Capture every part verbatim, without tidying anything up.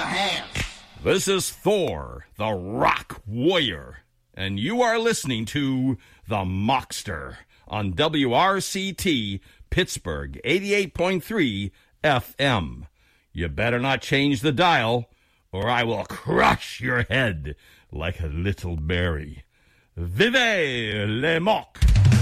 hands. This is Thor, the Rock Warrior, and you are listening to The Mockster on W R C T Pittsburgh eighty-eight point three F M. You better not change the dial, or I will crush your head like a little berry. Vive les mocs!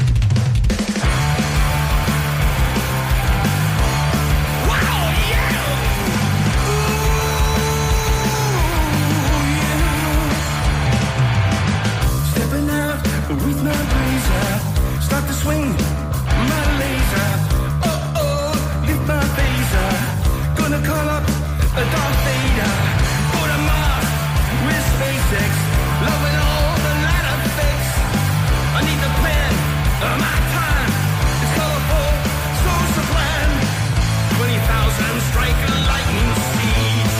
With my blazer, start to swing my laser. Oh oh, lift my phaser. Gonna call up a Darth Vader. Go to Mars with SpaceX. Loving all the light effects. I need the plan of my time. It's colorful, so sublime. Twenty thousand strike a lightning siege.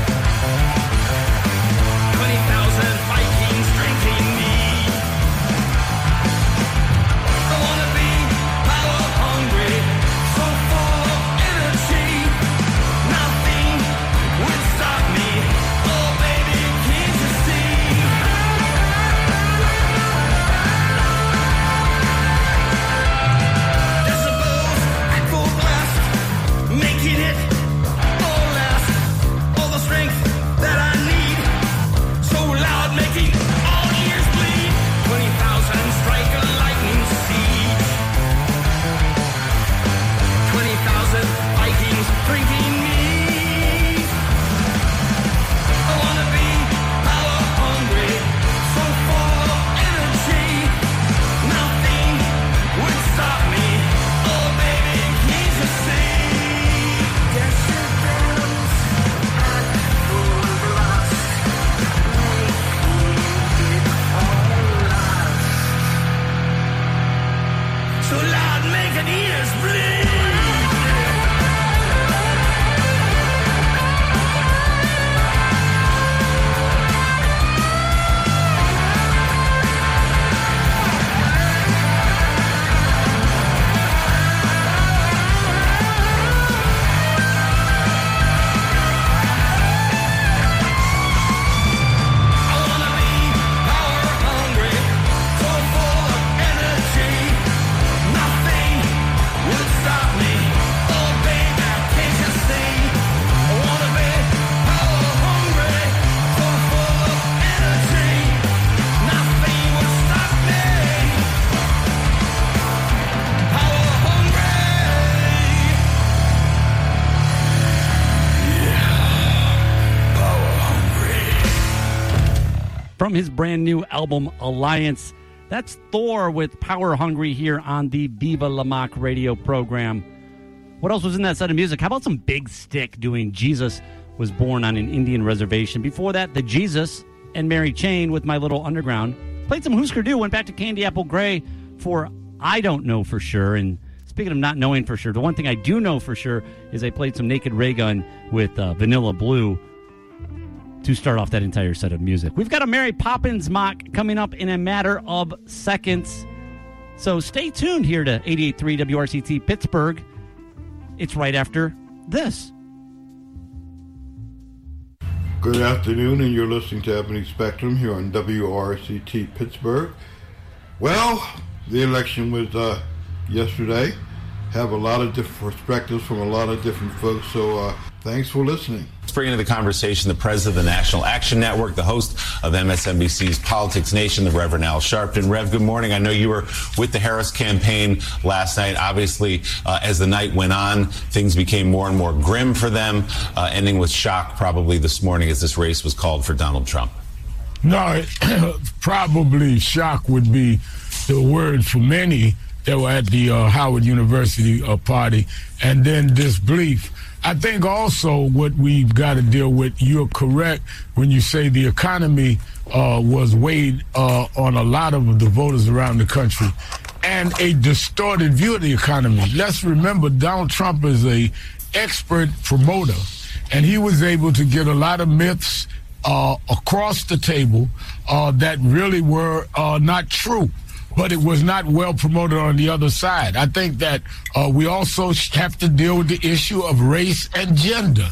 Twenty thousand Vikings drinking me. From his brand new album, Alliance, that's Thor with Power Hungry here on the Viva La Mock radio program. What else was in that set of music? How about some Big Stick doing Jesus Was Born on an Indian Reservation? Before that, the Jesus and Mary Chain with My Little Underground. Played some Husker Du, went back to Candy Apple Gray for I Don't Know For Sure. And speaking of not knowing for sure, the one thing I do know for sure is I played some Naked Raygun with uh, Vanilla Blue to start off that entire set of music. We've got a Mary Poppins mock coming up in a matter of seconds. So stay tuned here to eighty-eight point three W R C T Pittsburgh. It's right after this. Good afternoon, and you're listening to Ebony Spectrum here on W R C T Pittsburgh. Well, the election was uh, yesterday. Have a lot of different perspectives from a lot of different folks, so uh, thanks for listening. Let's bring into the conversation the president of the National Action Network, the host of M S N B C's Politics Nation, the Reverend Al Sharpton. Rev, good morning. I know you were with the Harris campaign last night. Obviously, uh, as the night went on, things became more and more grim for them, uh, ending with shock probably this morning as this race was called for Donald Trump. No, probably shock would be the word for many that were at the uh, Howard University uh, party, and then disbelief. I think also what we've got to deal with, you're correct when you say the economy uh, was weighed uh, on a lot of the voters around the country, and a distorted view of the economy. Let's remember Donald Trump is a expert promoter, and he was able to get a lot of myths uh, across the table uh, that really were uh, not true. But it was not well promoted on the other side. I think that uh, we also have to deal with the issue of race and gender.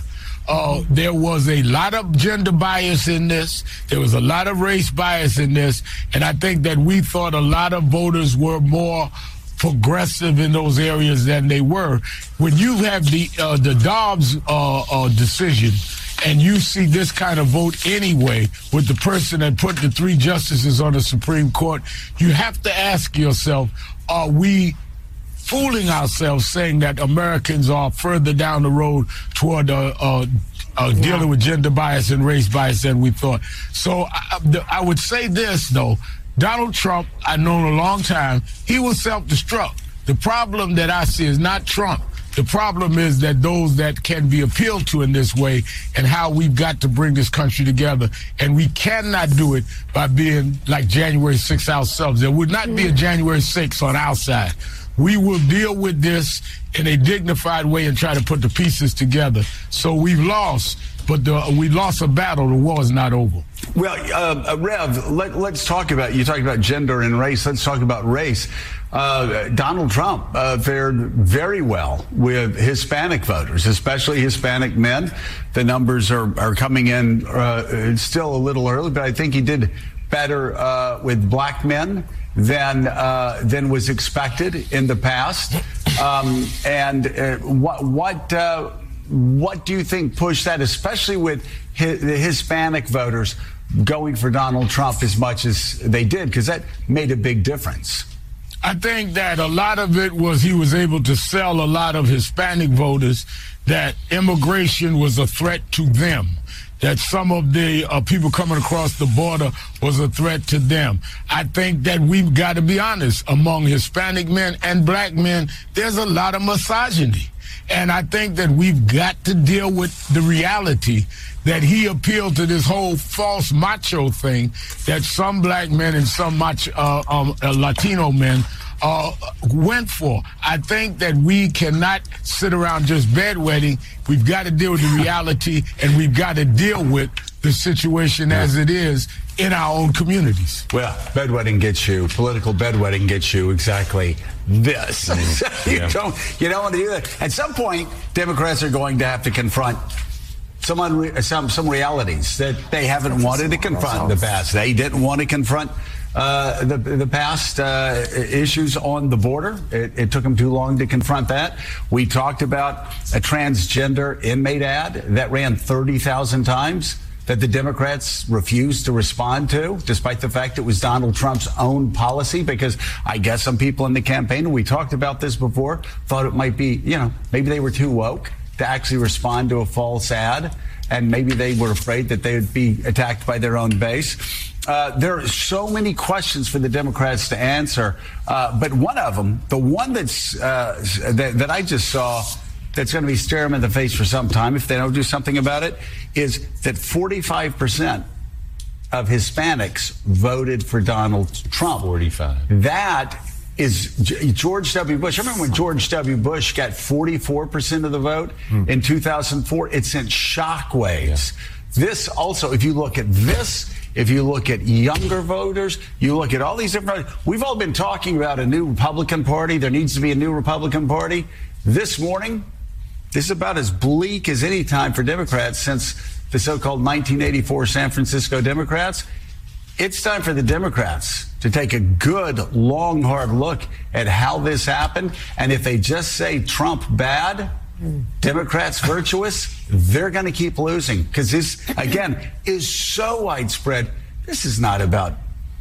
uh, there was a lot of gender bias in this. There was a lot of race bias in this. And I think that we thought a lot of voters were more progressive in those areas than they were. When you have the uh, the Dobbs uh, uh, decision, and you see this kind of vote anyway with the person that put the three justices on the Supreme Court, you have to ask yourself, are we fooling ourselves saying that Americans are further down the road toward uh, uh, uh, dealing with gender bias and race bias than we thought? So I, I would say this, though. Donald Trump, I've known a long time, he will self-destruct. The problem that I see is not Trump. The problem is that those that can be appealed to in this way, and how we've got to bring this country together. And we cannot do it by being like January sixth ourselves. There would not be a January sixth on our side. We will deal with this in a dignified way and try to put the pieces together. So we've lost, but the, we lost a battle. The war is not over. Well, uh, Rev, let, let's talk about, you talked about gender and race. Let's talk about race. Uh, Donald Trump uh, fared very well with Hispanic voters, especially Hispanic men. The numbers are, are coming in uh, still a little early, but I think he did better uh, with black men than uh, than was expected in the past. Um, and uh, what what uh, what do you think pushed that, especially with his, the Hispanic voters going for Donald Trump as much as they did? Because that made a big difference. I think that a lot of it was he was able to sell a lot of Hispanic voters that immigration was a threat to them, that some of the uh, people coming across the border was a threat to them. I think that we've got to be honest, among Hispanic men and black men, there's a lot of misogyny. And I think that we've got to deal with the reality that he appealed to this whole false macho thing that some black men and some macho, uh, um, uh, Latino men uh, went for. I think that we cannot sit around just bedwetting. We've got to deal with the reality, and we've got to deal with the situation as it is in our own communities. Well, bedwetting gets you, political bedwetting gets you exactly this. Mm, you, yeah. don't, you don't want to do that. At some point, Democrats are going to have to confront some unre- some some realities that they haven't wanted to confront in the past. They didn't want to confront uh, the the past uh, issues on the border. It, it took them too long to confront that. We talked about a transgender inmate ad that ran thirty thousand times that the Democrats refused to respond to, despite the fact it was Donald Trump's own policy, because I guess some people in the campaign, and we talked about this before, thought it might be, you know, maybe they were too woke to actually respond to a false ad, and maybe they were afraid that they would be attacked by their own base. Uh, there are so many questions for the Democrats to answer, uh, but one of them, the one that's uh, that, that I just saw that's going to be staring them in the face for some time if they don't do something about it, is that forty-five percent of Hispanics voted for Donald Trump. forty-five. That is George W. Bush. I remember when George W. Bush got forty-four percent of the vote hmm. in two thousand four. It sent shockwaves. Yeah. This also, if you look at this, if you look at younger voters, you look at all these different, we've all been talking about a new Republican Party. There needs to be a new Republican Party. This morning, this is about as bleak as any time for Democrats since the so-called nineteen eighty-four San Francisco Democrats. It's time for the Democrats to take a good, long, hard look at how this happened. And if they just say Trump bad, Democrats virtuous, they're going to keep losing. Because this, again, is so widespread. This is not about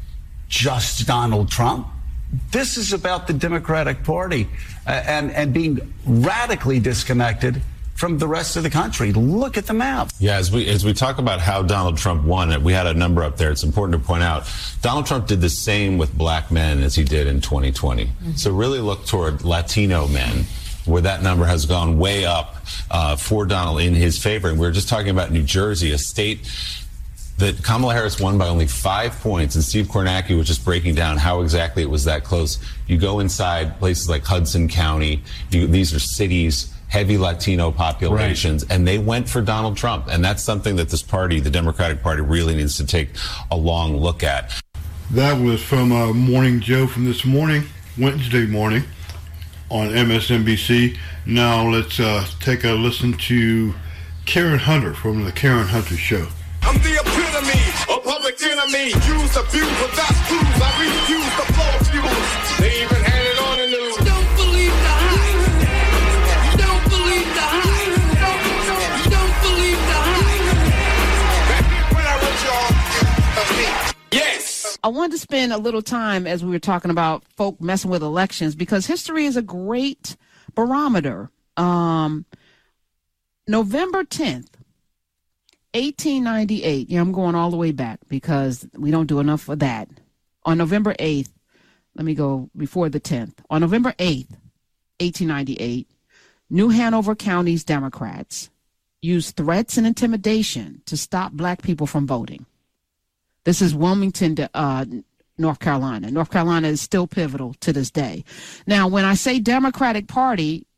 just Donald Trump. This is about the Democratic Party uh, and, and being radically disconnected from the rest of the country. Look at the map. Yeah, as we as we talk about how Donald Trump won, we had a number up there. It's important to point out Donald Trump did the same with black men as he did in twenty twenty. Mm-hmm. So really look toward Latino men, where that number has gone way up uh, for Donald in his favor. And we were just talking about New Jersey, a state that Kamala Harris won by only five points, and Steve Kornacki was just breaking down how exactly it was that close. You go inside places like Hudson County, you, these are cities, heavy Latino populations, right, and they went for Donald Trump. And that's something that this party, the Democratic Party, really needs to take a long look at. That was from uh, Morning Joe from this morning, Wednesday morning, on M S N B C. Now let's uh, take a listen to Karen Hunter from the Karen Hunter Show. I'm the epitome of public enemy. Use, abuse, but that's clues. I refuse the flow of fuels. They even had it on the news. Don't believe the hype. Don't believe the hype. Don't, don't believe the hype. When I wrote y'all, yes. I wanted to spend a little time as we were talking about folk messing with elections because history is a great barometer. Um, November tenth, eighteen ninety-eight. Yeah, I'm going all the way back because we don't do enough of that. On November eighth, let me go before the tenth. On November eighth, eighteen ninety-eight, New Hanover County's Democrats used threats and intimidation to stop black people from voting. This is Wilmington, uh, North Carolina. North Carolina is still pivotal to this day. Now, when I say Democratic Party,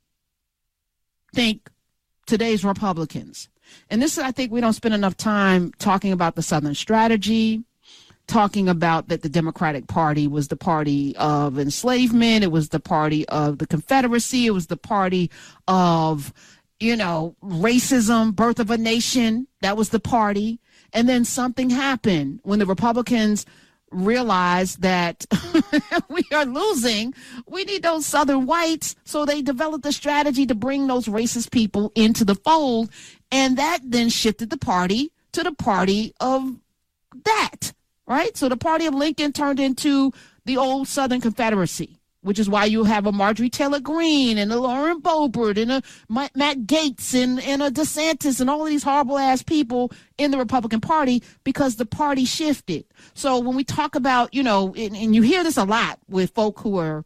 think today's Republicans. And this, I think we don't spend enough time talking about the Southern strategy, talking about that the Democratic Party was the party of enslavement. It was the party of the Confederacy. It was the party of, you know, racism, birth of a nation. That was the party. And then something happened when the Republicans realized that we are losing. We need those Southern whites. So they developed a strategy to bring those racist people into the fold. And that then shifted the party to the party of that, right? So the party of Lincoln turned into the old Southern Confederacy, which is why you have a Marjorie Taylor Greene and a Lauren Boebert and a Matt Gaetz and, and a DeSantis and all of these horrible ass people in the Republican Party because the party shifted. So when we talk about, you know, and, and you hear this a lot with folk who are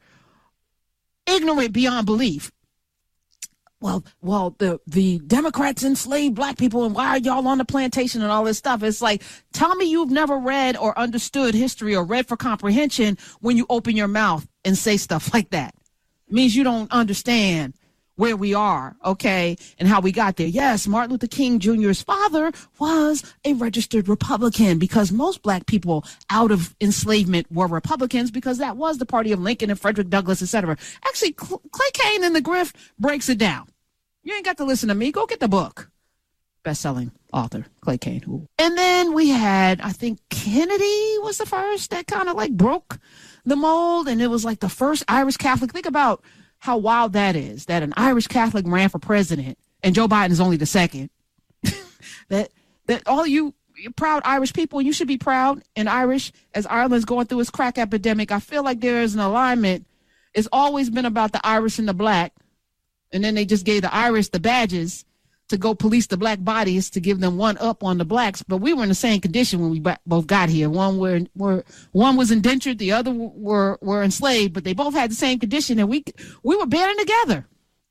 ignorant beyond belief. Well, well, the, the Democrats enslaved black people and why are y'all on the plantation and all this stuff? It's like, tell me you've never read or understood history or read for comprehension when you open your mouth and say stuff like that. It means you don't understand where we are, okay, and how we got there. Yes, Martin Luther King Junior's father was a registered Republican because most black people out of enslavement were Republicans because that was the party of Lincoln and Frederick Douglass, et cetera. Actually, Clay Cane in The Grift breaks it down. You ain't got to listen to me. Go get the book. Best-selling author, Clay Cane. And then we had, I think Kennedy was the first that kind of like broke the mold, and it was like the first Irish Catholic. Think about how wild that is, that an Irish Catholic ran for president, and Joe Biden is only the second. that that all you proud Irish people, you should be proud and Irish as Ireland's going through its crack epidemic. I feel like there is an alignment. It's always been about the Irish and the black, and then they just gave the Irish the badges to go police the black bodies to give them one up on the blacks. But we were in the same condition when we both got here. One were, were one was indentured, the other were were enslaved, but they both had the same condition, and we we were banding together.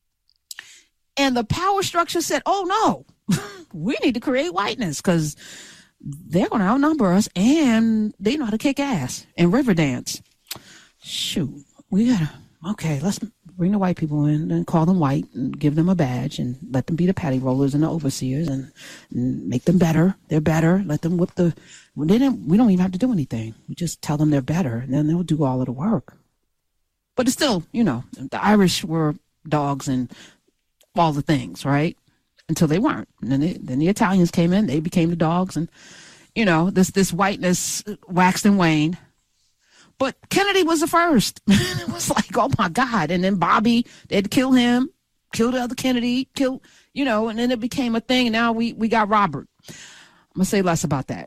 And the power structure said, "Oh no, we need to create whiteness because they're going to outnumber us, and they know how to kick ass and river dance." Shoot, we gotta okay. Let's bring the white people in and call them white and give them a badge and let them be the patty rollers and the overseers and, and make them better. They're better. Let them whip the, they didn't, we don't even have to do anything. We just tell them they're better and then they'll do all of the work. But it's still, you know, the Irish were dogs and all the things, right? Until they weren't. And then, they, then the Italians came in, they became the dogs, and, you know, this, this whiteness waxed and waned. But Kennedy was the first. It was like, oh, my God. And then Bobby, they'd kill him, kill the other Kennedy, kill, you know, and then it became a thing. And now we, we got Robert. I'm going to say less about that.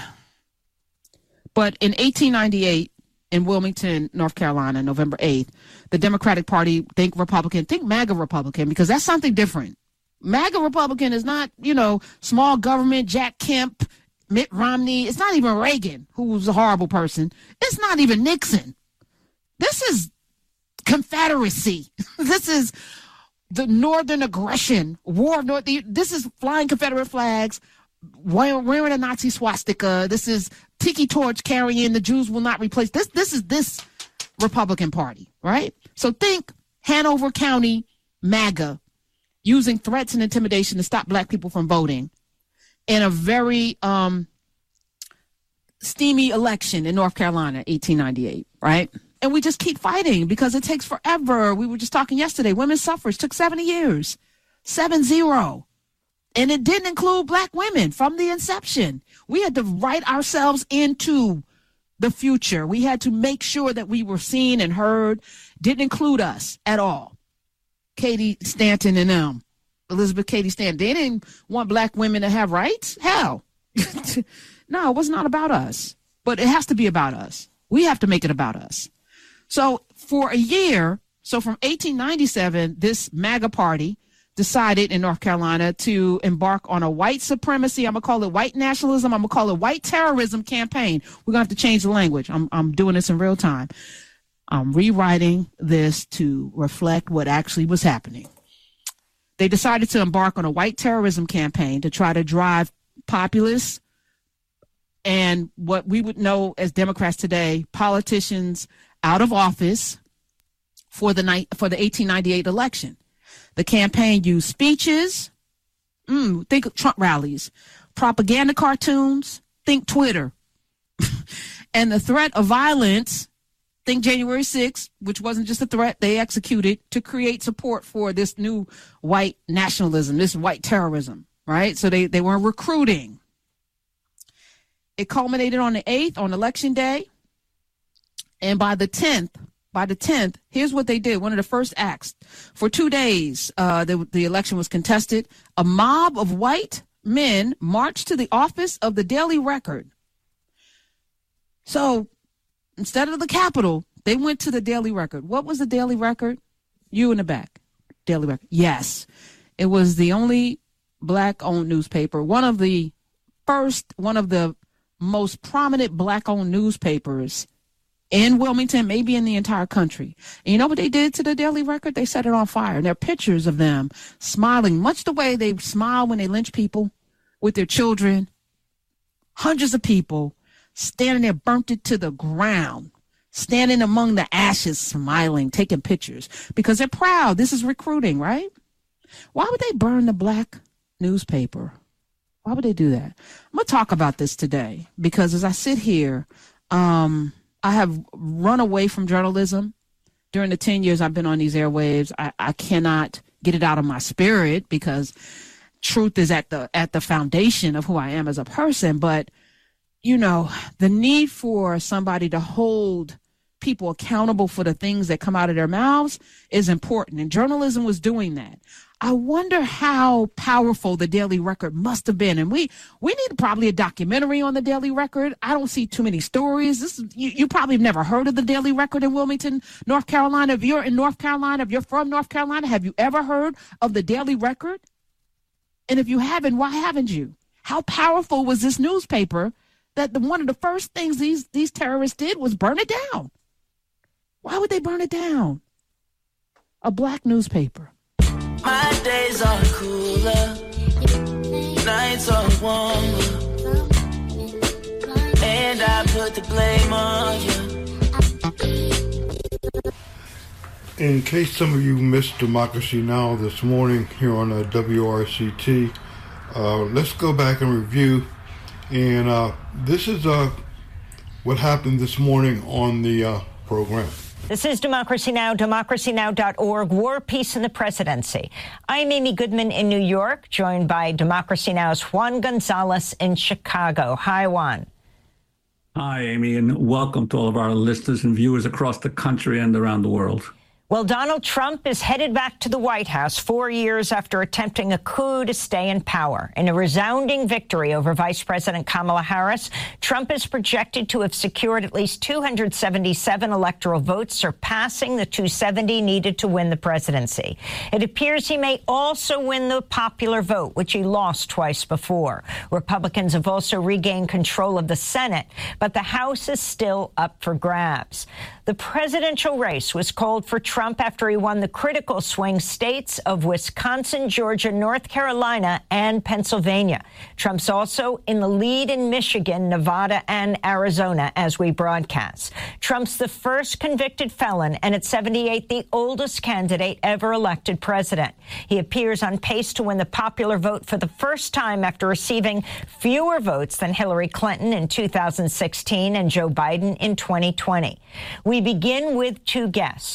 But in eighteen ninety-eight, in Wilmington, North Carolina, November eighth, the Democratic Party, think Republican, think MAGA Republican, because that's something different. MAGA Republican is not, you know, small government, Jack Kemp, Mitt Romney. It's not even Reagan, who was a horrible person. It's not even Nixon. This is Confederacy. This is the Northern aggression, war of North. This is flying Confederate flags, wearing a Nazi swastika. This is tiki torch carrying. The Jews will not replace. This. This is this Republican Party, right? So think Hanover County MAGA using threats and intimidation to stop black people from voting in a very um, steamy election in North Carolina, eighteen ninety-eight, right? And we just keep fighting because it takes forever. We were just talking yesterday. Women's suffrage took seventy years, seven zero. And it didn't include black women from the inception. We had to write ourselves into the future. We had to make sure that we were seen and heard. Didn't include us at all. Katie Stanton and them, Elizabeth Cady Stanton, they didn't want black women to have rights. Hell, no, it was not about us, but it has to be about us. We have to make it about us. So for a year, so from eighteen ninety-seven, this MAGA party decided in North Carolina to embark on a white supremacy. I'm going to call it white nationalism. I'm going to call it white terrorism campaign. We're going to have to change the language. I'm, I'm doing this in real time. I'm rewriting this to reflect what actually was happening. They decided to embark on a white terrorism campaign to try to drive populists and what we would know as Democrats today, politicians out of office for the night for the eighteen ninety-eight election. The campaign used speeches, mm, think Trump rallies, propaganda cartoons, think Twitter, and the threat of violence, think January sixth, which wasn't just a threat, they executed to create support for this new white nationalism, this white terrorism, right? So they, they were recruiting. It culminated on the eighth, on election day. And by the tenth, by the tenth, here's what they did. One of the first acts. For two days, uh, the, the election was contested. A mob of white men marched to the office of the Daily Record. So instead of the Capitol, they went to the Daily Record. What was the Daily Record? You in the back. Daily Record. Yes. It was the only black-owned newspaper. One of the first, one of the most prominent black-owned newspapers in Wilmington, maybe in the entire country. And you know what they did to the Daily Record? They set it on fire. And there are pictures of them smiling, much the way they smile when they lynch people with their children. Hundreds of people standing there, burnt it to the ground, standing among the ashes, smiling, taking pictures because they're proud. This is recruiting, right? Why would they burn the black newspaper? Why would they do that? I'm going to talk about this today because as I sit here, um, I have run away from journalism. During the ten years I've been on these airwaves, I, I cannot get it out of my spirit because truth is at the at the foundation of who I am as a person. But, you know, the need for somebody to hold people accountable for the things that come out of their mouths is important. And journalism was doing that. I wonder how powerful the Daily Record must have been. And we we need probably a documentary on the Daily Record. I don't see too many stories. This is, you, you probably have never heard of the Daily Record in Wilmington, North Carolina. If you're in North Carolina, if you're from North Carolina, have you ever heard of the Daily Record? And if you haven't, why haven't you? How powerful was this newspaper that the, one of the first things these, these terrorists did was burn it down? Why would they burn it down? A black newspaper. My days are cooler, nights are warmer, and I put the blame on you. In case some of you missed Democracy Now! This morning here on uh, W R C T, uh, let's go back and review. And uh, this is uh, what happened this morning on the uh, program. This is Democracy Now!, democracy now dot org, War, Peace, and the Presidency. I'm Amy Goodman in New York, joined by Democracy Now!'s Juan Gonzalez in Chicago. Hi, Juan. Hi, Amy, and welcome to all of our listeners and viewers across the country and around the world. Well, Donald Trump is headed back to the White House four years after attempting a coup to stay in power. In a resounding victory over Vice President Kamala Harris, Trump is projected to have secured at least two hundred seventy-seven electoral votes, surpassing the two hundred seventy needed to win the presidency. It appears he may also win the popular vote, which he lost twice before. Republicans have also regained control of the Senate, but the House is still up for grabs. The presidential race was called for Trump after he won the critical swing states of Wisconsin, Georgia, North Carolina, and Pennsylvania. Trump's also in the lead in Michigan, Nevada, and Arizona as we broadcast. Trump's the first convicted felon and at seventy-eight, the oldest candidate ever elected president. He appears on pace to win the popular vote for the first time after receiving fewer votes than Hillary Clinton in two thousand sixteen and Joe Biden in twenty twenty. We begin with two guests. Michelle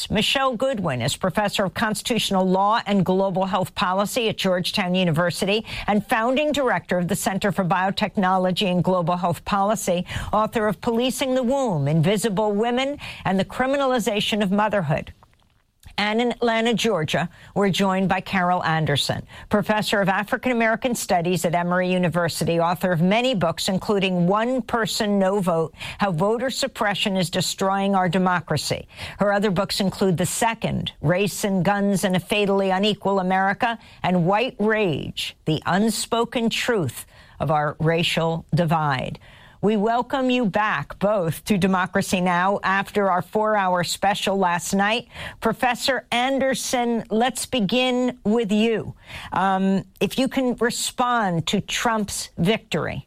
Michelle Goodwin is professor of constitutional law and global health policy at Georgetown University and founding director of the Center for Biotechnology and Global Health Policy, author of Policing the Womb, Invisible Women, and the Criminalization of Motherhood. And in Atlanta, Georgia, we're joined by Carol Anderson, professor of African American Studies at Emory University, author of many books, including One Person, No Vote, How Voter Suppression is Destroying Our Democracy. Her other books include The Second, Race and Guns in a Fatally Unequal America, and White Rage, The Unspoken Truth of Our Racial Divide. We welcome you back both to Democracy Now! After our four-hour special last night. Professor Anderson, let's begin with you. Um, if you can respond to Trump's victory.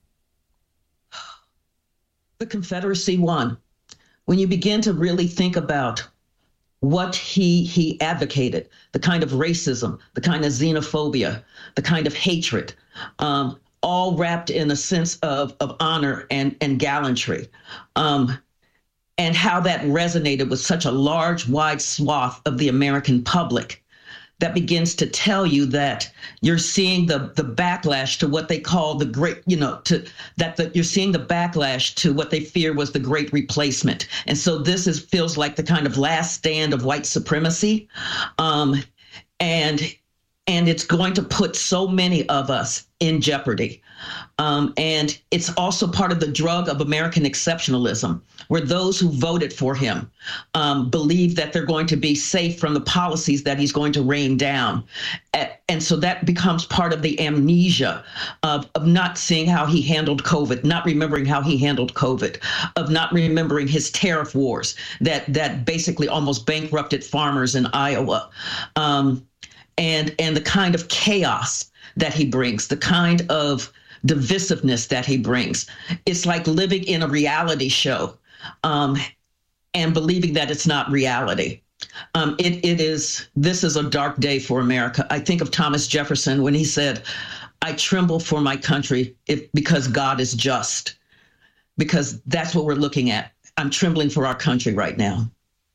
The Confederacy won. When you begin to really think about what he he advocated, the kind of racism, the kind of xenophobia, the kind of hatred, um, all wrapped in a sense of, of honor and, and gallantry, um, and how that resonated with such a large, wide swath of the American public, that begins to tell you that you're seeing the, the backlash to what they call the great, you know, to that the, you're seeing the backlash to what they fear was the great replacement. And so this is feels like the kind of last stand of white supremacy. Um, and And it's going to put so many of us in jeopardy. Um, and it's also part of the drug of American exceptionalism, where those who voted for him um, believe that they're going to be safe from the policies that he's going to rain down. And so that becomes part of the amnesia of, of not seeing how he handled COVID, not remembering how he handled COVID, of not remembering his tariff wars that, that basically almost bankrupted farmers in Iowa. Um, And, and the kind of chaos that he brings, the kind of divisiveness that he brings. It's like living in a reality show um, and believing that it's not reality. Um, it, it is, this is a dark day for America. I think of Thomas Jefferson when he said, I tremble for my country if, because God is just, because that's what we're looking at. I'm trembling for our country right now.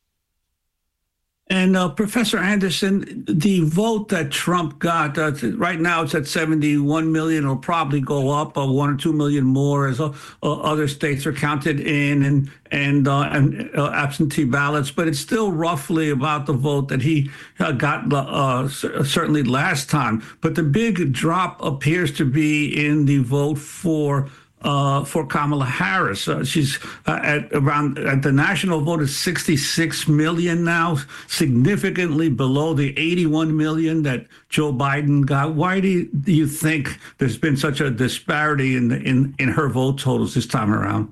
And uh, Professor Anderson, the vote that Trump got, uh, right now it's at seventy-one million, it'll probably go up uh, one or two million more as uh, uh, other states are counted in and and, uh, and uh, absentee ballots, but it's still roughly about the vote that he uh, got uh, certainly last time. But the big drop appears to be in the vote for Uh, for Kamala Harris. Uh, she's uh, at around, at the national vote is sixty-six million now, significantly below the eighty-one million that Joe Biden got. Why do you, do you think there's been such a disparity in, the, in, in her vote totals this time around?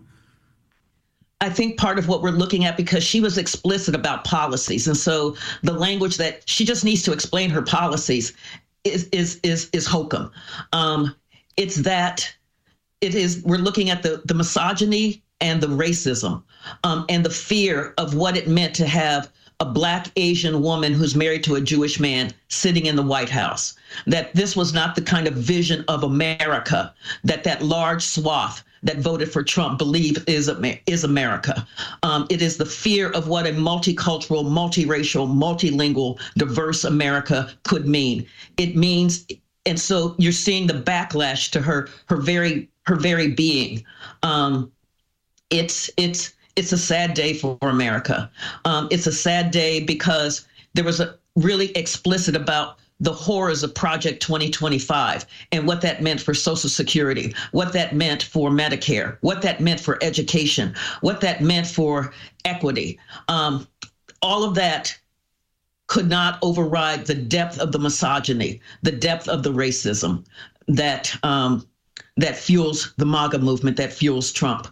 I think part of what we're looking at, because she was explicit about policies. And so the language that she just needs to explain her policies is, is, is, is hokum. Um, it's that It is, we're looking at the, the misogyny and the racism um, and the fear of what it meant to have a Black Asian woman who's married to a Jewish man sitting in the White House, that this was not the kind of vision of America that that large swath that voted for Trump believe is, is America. Um, it is the fear of what a multicultural, multiracial, multilingual, diverse America could mean. It means, and so you're seeing the backlash to her, her very her very being. Um, it's it's it's a sad day for America. Um, it's a sad day because there was a really explicit about the horrors of Project twenty twenty-five and what that meant for Social Security, what that meant for Medicare, what that meant for education, what that meant for equity. Um, all of that could not override the depth of the misogyny, the depth of the racism that um, that fuels the MAGA movement, that fuels Trump.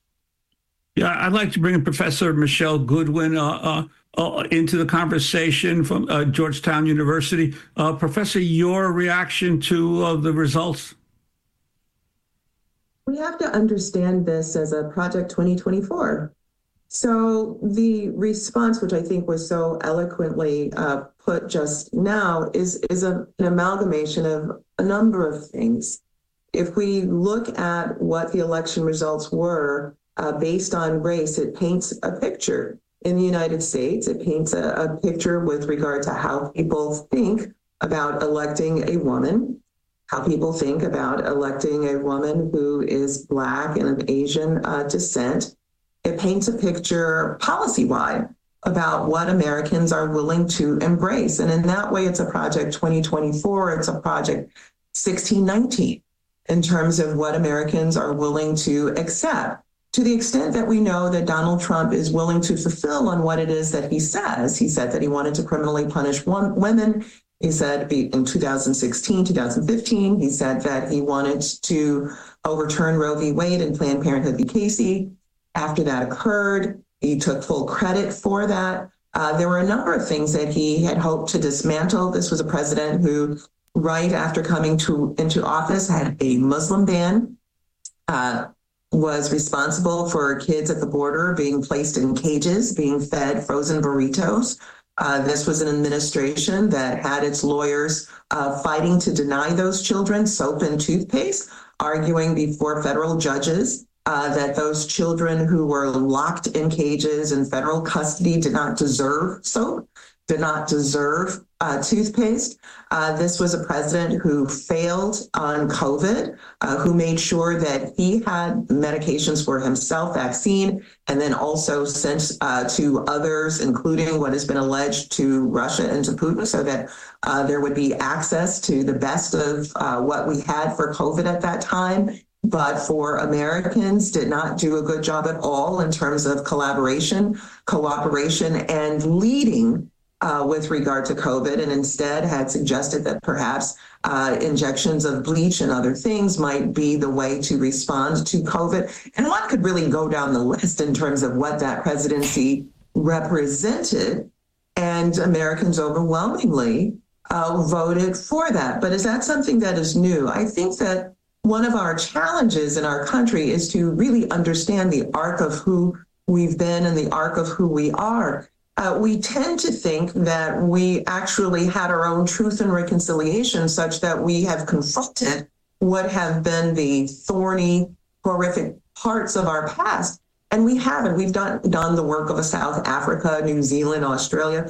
Yeah, I'd like to bring in Professor Michelle Goodwin uh, uh, uh, into the conversation from uh, Georgetown University. Uh, Professor, your reaction to uh, the results? We have to understand this as a Project twenty twenty-four. So the response, which I think was so eloquently uh, put just now, is, is a, an amalgamation of a number of things. If we look at what the election results were uh, based on race, it paints a picture in the United States. It paints a, a picture with regard to how people think about electing a woman, how people think about electing a woman who is Black and of Asian uh, descent. It paints a picture policy-wide about what Americans are willing to embrace. And in that way, it's a Project twenty twenty-four, it's a Project sixteen nineteen in terms of what Americans are willing to accept. To the extent that we know that Donald Trump is willing to fulfill on what it is that he says. He said that he wanted to criminally punish one, women. He said in two thousand sixteen, two thousand fifteen, he said that he wanted to overturn Roe v. Wade and Planned Parenthood v. Casey. After that occurred, he took full credit for that. Uh, there were a number of things that he had hoped to dismantle. This was a president who, right after coming to into office, had a Muslim ban, uh, was responsible for kids at the border being placed in cages, being fed frozen burritos. Uh, this was an administration that had its lawyers uh, fighting to deny those children soap and toothpaste, arguing before federal judges uh, that those children who were locked in cages in federal custody did not deserve soap, did not deserve uh, toothpaste. Uh, this was a president who failed on COVID, uh, who made sure that he had medications for himself, vaccine, and then also sent uh, to others, including what has been alleged to Russia and to Putin, so that uh, there would be access to the best of uh, what we had for COVID at that time. But for Americans, did not do a good job at all in terms of collaboration, cooperation, and leading Uh, with regard to COVID, and instead had suggested that perhaps uh, injections of bleach and other things might be the way to respond to COVID. And one could really go down the list in terms of what that presidency represented, and Americans overwhelmingly uh, voted for that. But is that something that is new? I think that one of our challenges in our country is to really understand the arc of who we've been and the arc of who we are. Uh, we tend to think that we actually had our own truth and reconciliation such that we have confronted what have been the thorny, horrific parts of our past. And we haven't. We've done, done the work of a South Africa, New Zealand, Australia,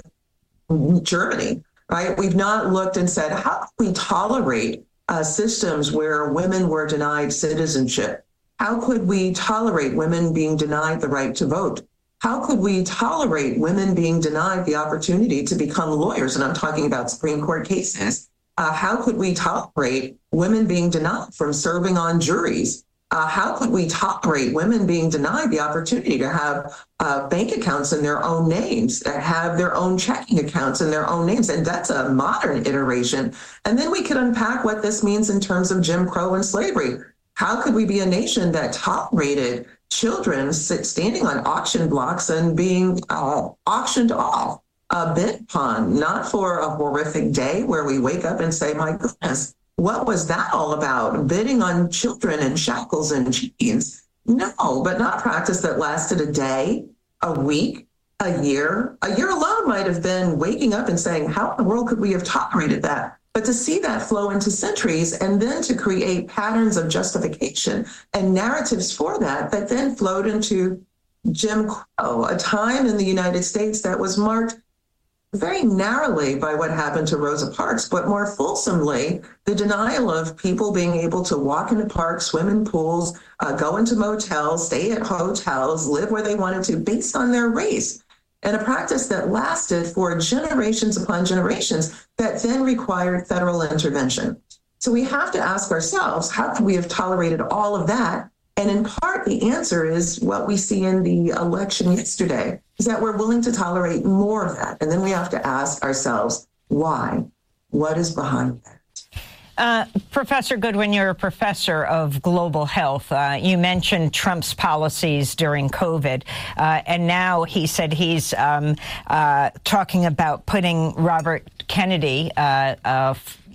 Germany, right? We've not looked and said, how can we tolerate uh, systems where women were denied citizenship? How could we tolerate women being denied the right to vote? How could we tolerate women being denied the opportunity to become lawyers? And I'm talking about Supreme Court cases. Uh, how could we tolerate women being denied from serving on juries? Uh, how could we tolerate women being denied the opportunity to have uh, bank accounts in their own names, to have their own checking accounts in their own names? And that's a modern iteration. And then we could unpack what this means in terms of Jim Crow and slavery. How could we be a nation that tolerated children sit, standing on auction blocks and being uh, auctioned off, uh, bid upon, not for a horrific day where we wake up and say, my goodness, what was that all about? Bidding on children in shackles and chains? No, but not practice that lasted a day, a week, a year. A year alone might have been waking up and saying, how in the world could we have tolerated that? But to see that flow into centuries and then to create patterns of justification and narratives for that, that then flowed into Jim Crow, a time in the United States that was marked very narrowly by what happened to Rosa Parks, but more fulsomely, the denial of people being able to walk into parks, swim in pools, uh, go into motels, stay at hotels, live where they wanted to based on their race. And a practice that lasted for generations upon generations that then required federal intervention. So we have to ask ourselves, how could we have tolerated all of that? And in part, the answer is what we see in the election yesterday, is that we're willing to tolerate more of that. And then we have to ask ourselves, why? What is behind that? Uh, Professor Goodwin, you're a professor of global health. Uh, you mentioned Trump's policies during COVID, uh, and now he said he's um, uh, talking about putting Robert Kennedy, uh, uh,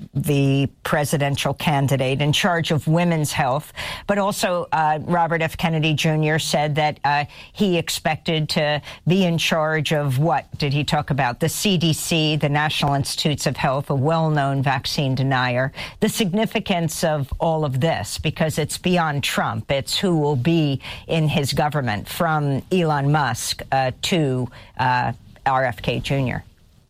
the presidential candidate in charge of women's health. But also, uh, Robert F. Kennedy Junior said that uh, he expected to be in charge of what did he talk about? The C D C, the National Institutes of Health, a well-known vaccine denier. The significance of all of this, because it's beyond Trump. It's who will be in his government, from Elon Musk uh, to uh, R F K Junior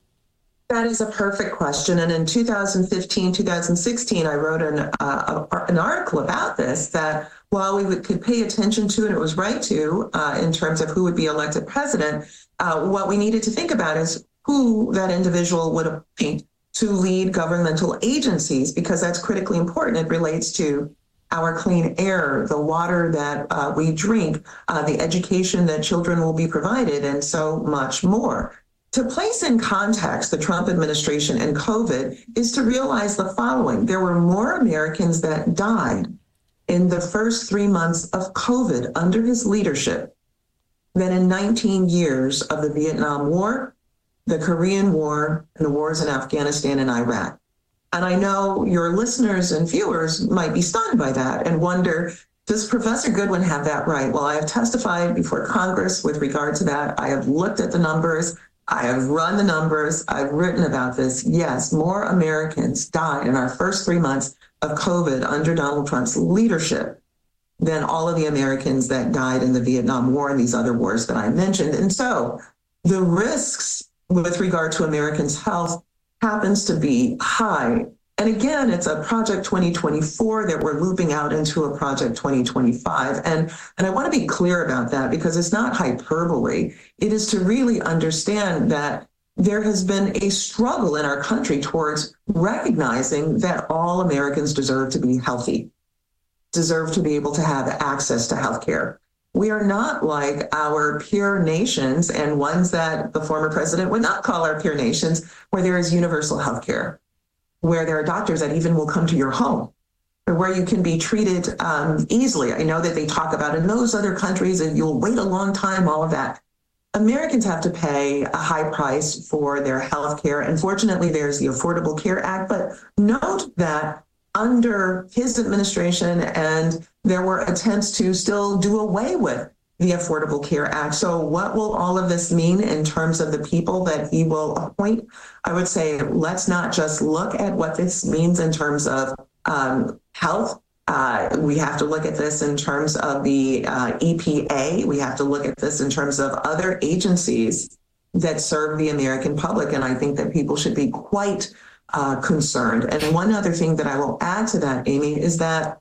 That is a perfect question. And in two thousand fifteen, two thousand sixteen, I wrote an, uh, an article about this, that while we would, could pay attention to, and it was right to, uh, in terms of who would be elected president, uh, what we needed to think about is who that individual would appoint to lead governmental agencies, because that's critically important. It relates to our clean air, the water that uh, we drink, uh, the education that children will be provided, and so much more. To place in context the Trump administration and COVID is to realize the following. There were more Americans that died in the first three months of COVID under his leadership than in nineteen years of the Vietnam War, the Korean War, and the wars in Afghanistan and Iraq. And I know your listeners and viewers might be stunned by that and wonder, does Professor Goodwin have that right? Well, I have testified before Congress with regard to that. I have looked at the numbers. I have run the numbers. I've written about this. Yes, more Americans died in our first three months of COVID under Donald Trump's leadership than all of the Americans that died in the Vietnam War and these other wars that I mentioned. And so the risks with regard to Americans' health happens to be high. And again, it's a Project twenty twenty-four that we're looping out into a Project twenty twenty-five. And, and I want to be clear about that, because it's not hyperbole. It is to really understand that there has been a struggle in our country towards recognizing that all Americans deserve to be healthy, deserve to be able to have access to health care. We are not like our peer nations, and ones that the former president would not call our peer nations, where there is universal health care, where there are doctors that even will come to your home, or where you can be treated um, easily. I know that they talk about in those other countries and you'll wait a long time, all of that. Americans have to pay a high price for their health care. And fortunately, there's the Affordable Care Act. But note that under his administration, and there were attempts to still do away with the Affordable Care Act. So what will all of this mean in terms of the people that he will appoint? I would say, let's not just look at what this means in terms of um, health. Uh, we have to look at this in terms of the uh, E P A. We have to look at this in terms of other agencies that serve the American public. And I think that people should be quite uh, concerned. And one other thing that I will add to that, Amy, is that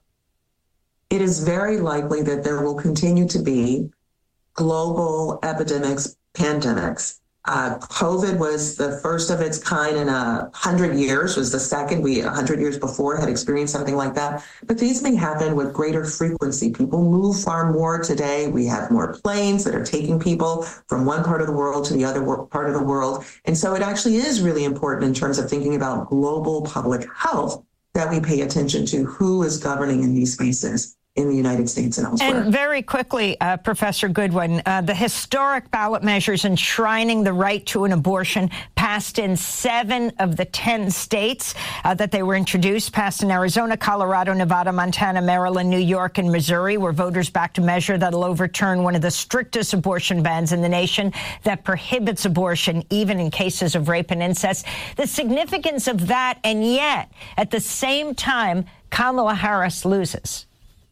it is very likely that there will continue to be global epidemics, pandemics. Uh, COVID was the first of its kind in a hundred years, was the second. We, a hundred years before, had experienced something like that. But these may happen with greater frequency. People move far more today. We have more planes that are taking people from one part of the world to the other part of the world. And so it actually is really important in terms of thinking about global public health that we pay attention to who is governing in these spaces in the United States and elsewhere. And very quickly, uh, Professor Goodwin, uh, the historic ballot measures enshrining the right to an abortion passed in seven of the ten states uh, that they were introduced, passed in Arizona, Colorado, Nevada, Montana, Maryland, New York, and Missouri, where voters backed a measure that'll overturn one of the strictest abortion bans in the nation that prohibits abortion, even in cases of rape and incest. The significance of that, and yet, at the same time, Kamala Harris loses.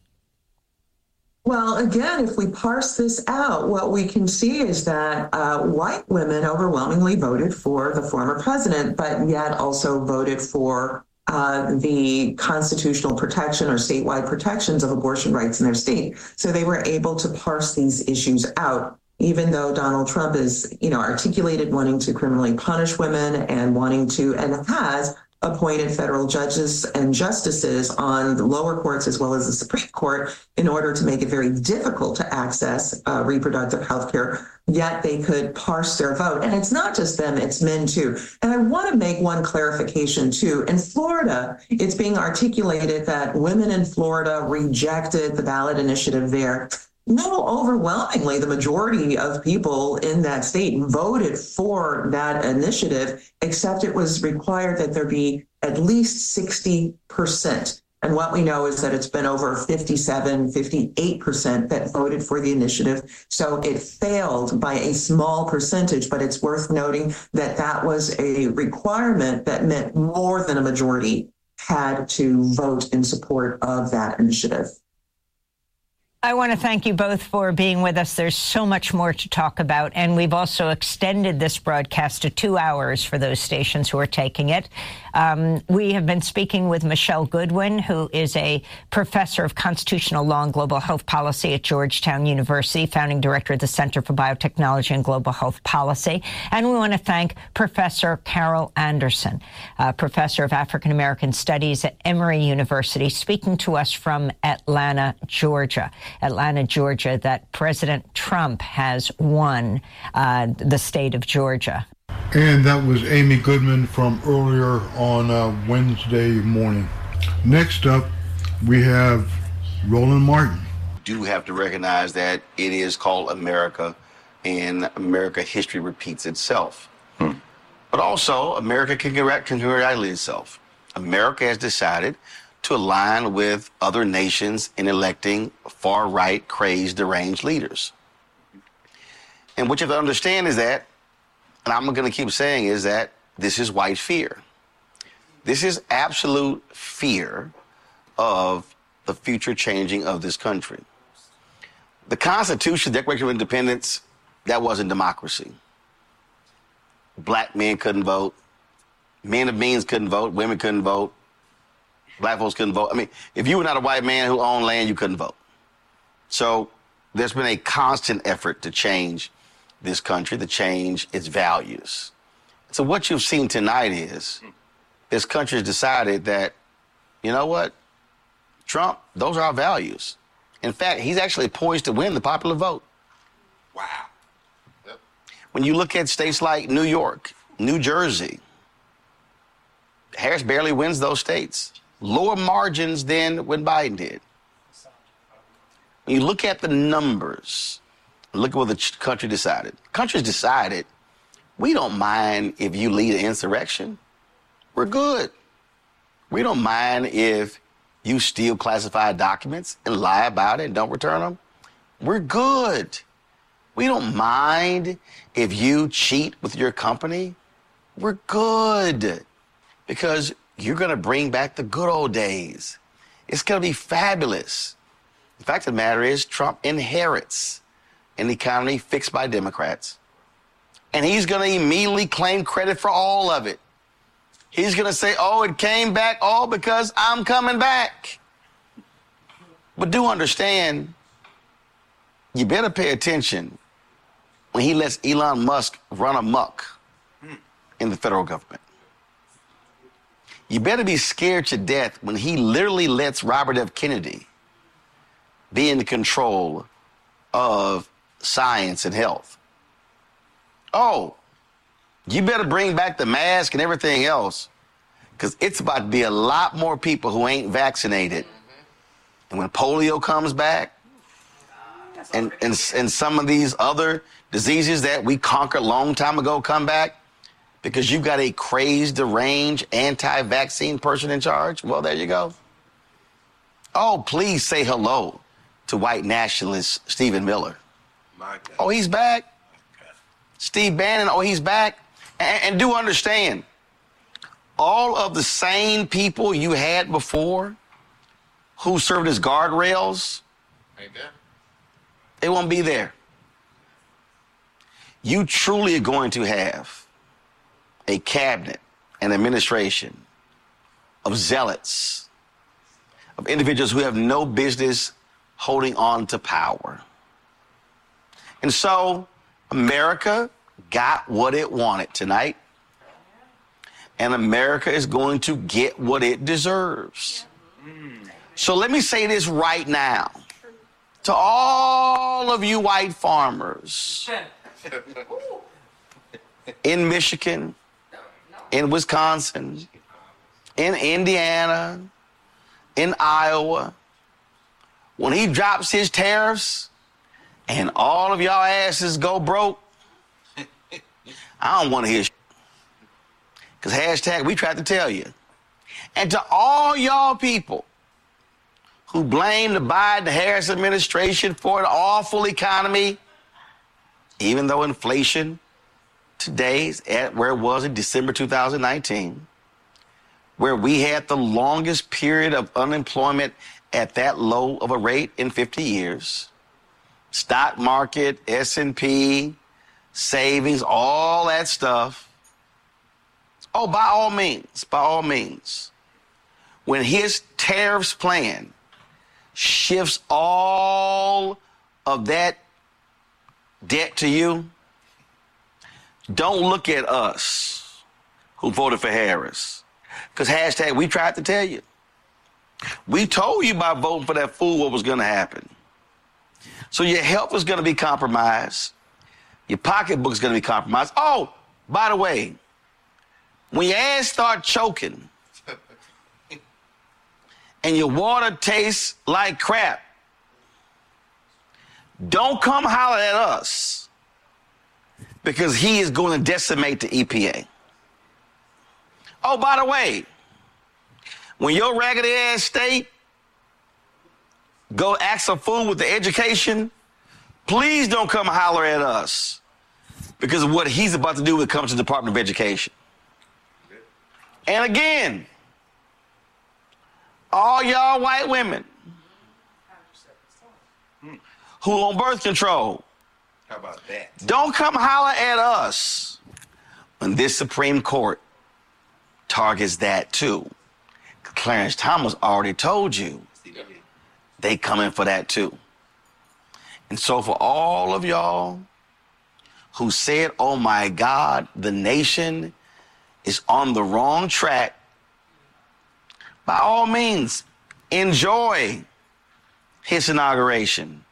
Well, again, if we parse this out, what we can see is that uh, white women overwhelmingly voted for the former president, but yet also voted for uh, the constitutional protection or statewide protections of abortion rights in their state. So they were able to parse these issues out, even though Donald Trump is, you know, articulated wanting to criminally punish women and wanting to, and has appointed federal judges and justices on the lower courts as well as the Supreme Court in order to make it very difficult to access uh, reproductive health care, yet they could parse their vote. And it's not just them, it's men too. And I want to make one clarification too. In Florida, it's being articulated that women in Florida rejected the ballot initiative there. no, overwhelmingly, the majority of people in that state voted for that initiative, except it was required that there be at least sixty percent. And what we know is that it's been over fifty-seven, fifty-eight percent that voted for the initiative. So it failed by a small percentage, but it's worth noting that that was a requirement that meant more than a majority had to vote in support of that initiative. I want to thank you both for being with us. There's so much more to talk about, and we've also extended this broadcast to two hours for those stations who are taking it. Um, we have been speaking with Michelle Goodwin, who is a professor of constitutional law and global health policy at Georgetown University, founding director of the Center for Biotechnology and Global Health Policy. And we want to thank Professor Carol Anderson, uh, professor of African American Studies at Emory University, speaking to us from Atlanta, Georgia. Atlanta, Georgia, that President Trump has won uh, the state of Georgia. And that was Amy Goodman from earlier on uh, Wednesday morning. Next up, we have Roland Martin. Do have to recognize that it is called America, and America history repeats itself. Hmm. But also, America can congratulate itself. America has decided to align with other nations in electing far-right, crazed, deranged leaders. And what you have to understand is that, and I'm going to keep saying, is that this is white fear. This is absolute fear of the future changing of this country. The Constitution, Declaration of Independence, that wasn't democracy. Black men couldn't vote. Men of means couldn't vote. Women couldn't vote. Black folks couldn't vote. I mean, if you were not a white man who owned land, you couldn't vote. So there's been a constant effort to change this country, to change its values. So what you've seen tonight is this country has decided that, you know what, Trump, those are our values. In fact, he's actually poised to win the popular vote. Wow. Yep. When you look at states like New York, New Jersey, Harris barely wins those states. Lower margins than when Biden did. When you look at the numbers, look at what the country decided. The country's decided, we don't mind if you lead an insurrection. We're good. We don't mind if you steal classified documents and lie about it and don't return them. We're good. We don't mind if you cheat with your company. We're good. Because you're going to bring back the good old days. It's going to be fabulous. The fact of the matter is, Trump inherits an economy fixed by Democrats. And he's going to immediately claim credit for all of it. He's going to say, oh, it came back all because I'm coming back. But do understand, you better pay attention when he lets Elon Musk run amok in the federal government. You better be scared to death when he literally lets Robert F. Kennedy be in control of science and health. Oh, you better bring back the mask and everything else, because it's about to be a lot more people who ain't vaccinated. And when polio comes back, and, and, and some of these other diseases that we conquered a long time ago come back, because you've got a crazed, deranged, anti-vaccine person in charge? Well, there you go. Oh, please say hello to white nationalist Stephen Miller. Oh, he's back. Steve Bannon, oh, he's back. And, and do understand, all of the sane people you had before who served as guardrails, they won't be there. You truly are going to have a cabinet, an administration of zealots, of individuals who have no business holding on to power. And so America got what it wanted tonight, and America is going to get what it deserves. So let me say this right now to all of you white farmers in Michigan, in Wisconsin, in Indiana, in Iowa. When he drops his tariffs and all of y'all asses go broke, I don't want to hear shit. Because hashtag, we tried to tell you. And to all y'all people who blame the Biden-Harris administration for an awful economy, even though inflation today is at where it was in December two thousand nineteen, where we had the longest period of unemployment at that low of a rate in fifty years. Stock market, S and P, savings, all that stuff. Oh, by all means, by all means, when his tariffs plan shifts all of that debt to you, don't look at us who voted for Harris. Because hashtag, we tried to tell you. We told you by voting for that fool what was going to happen. So your health is going to be compromised. Your pocketbook's going to be compromised. Oh, by the way, when your ass start choking and your water tastes like crap, don't come holler at us because he is going to decimate the E P A. Oh, by the way, when your raggedy ass state go ask a fool with the education, please don't come holler at us because of what he's about to do when it comes to the Department of Education. And again, all y'all white women who on birth control, How about that? don't come holler at us when this Supreme Court targets that too. Clarence Thomas already told you they coming for that too. And so for all of y'all who said, oh my God, the nation is on the wrong track, by all means, enjoy his inauguration.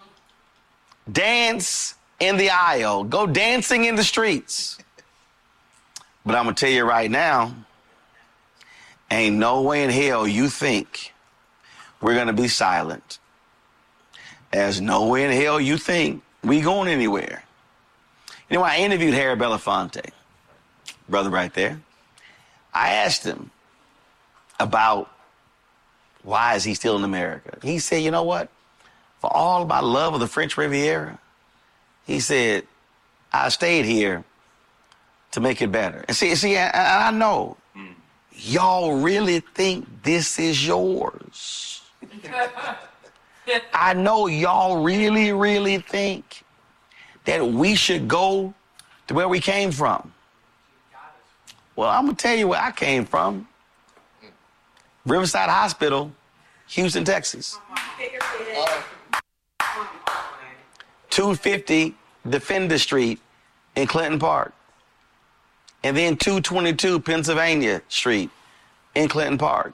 Dance in the aisle. Go dancing in the streets. But I'm going to tell you right now, ain't no way in hell you think we're going to be silent. There's no way in hell you think we going anywhere. You know, I interviewed Harry Belafonte, brother right there. I asked him about why is he still in America. He said, you know what? For all my love of the French Riviera, he said, I stayed here to make it better. And see, see, I, I know mm. y'all really think this is yours. I know y'all really, really think that we should go to where we came from. Well, I'm going to tell you where I came from. Riverside Hospital, Houston, Texas. two fifty Defender Street in Clinton Park. And then two twenty-two Pennsylvania Street in Clinton Park.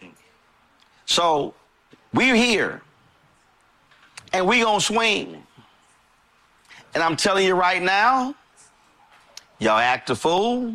So we're here and we gonna swing. And I'm telling you right now, y'all act a fool.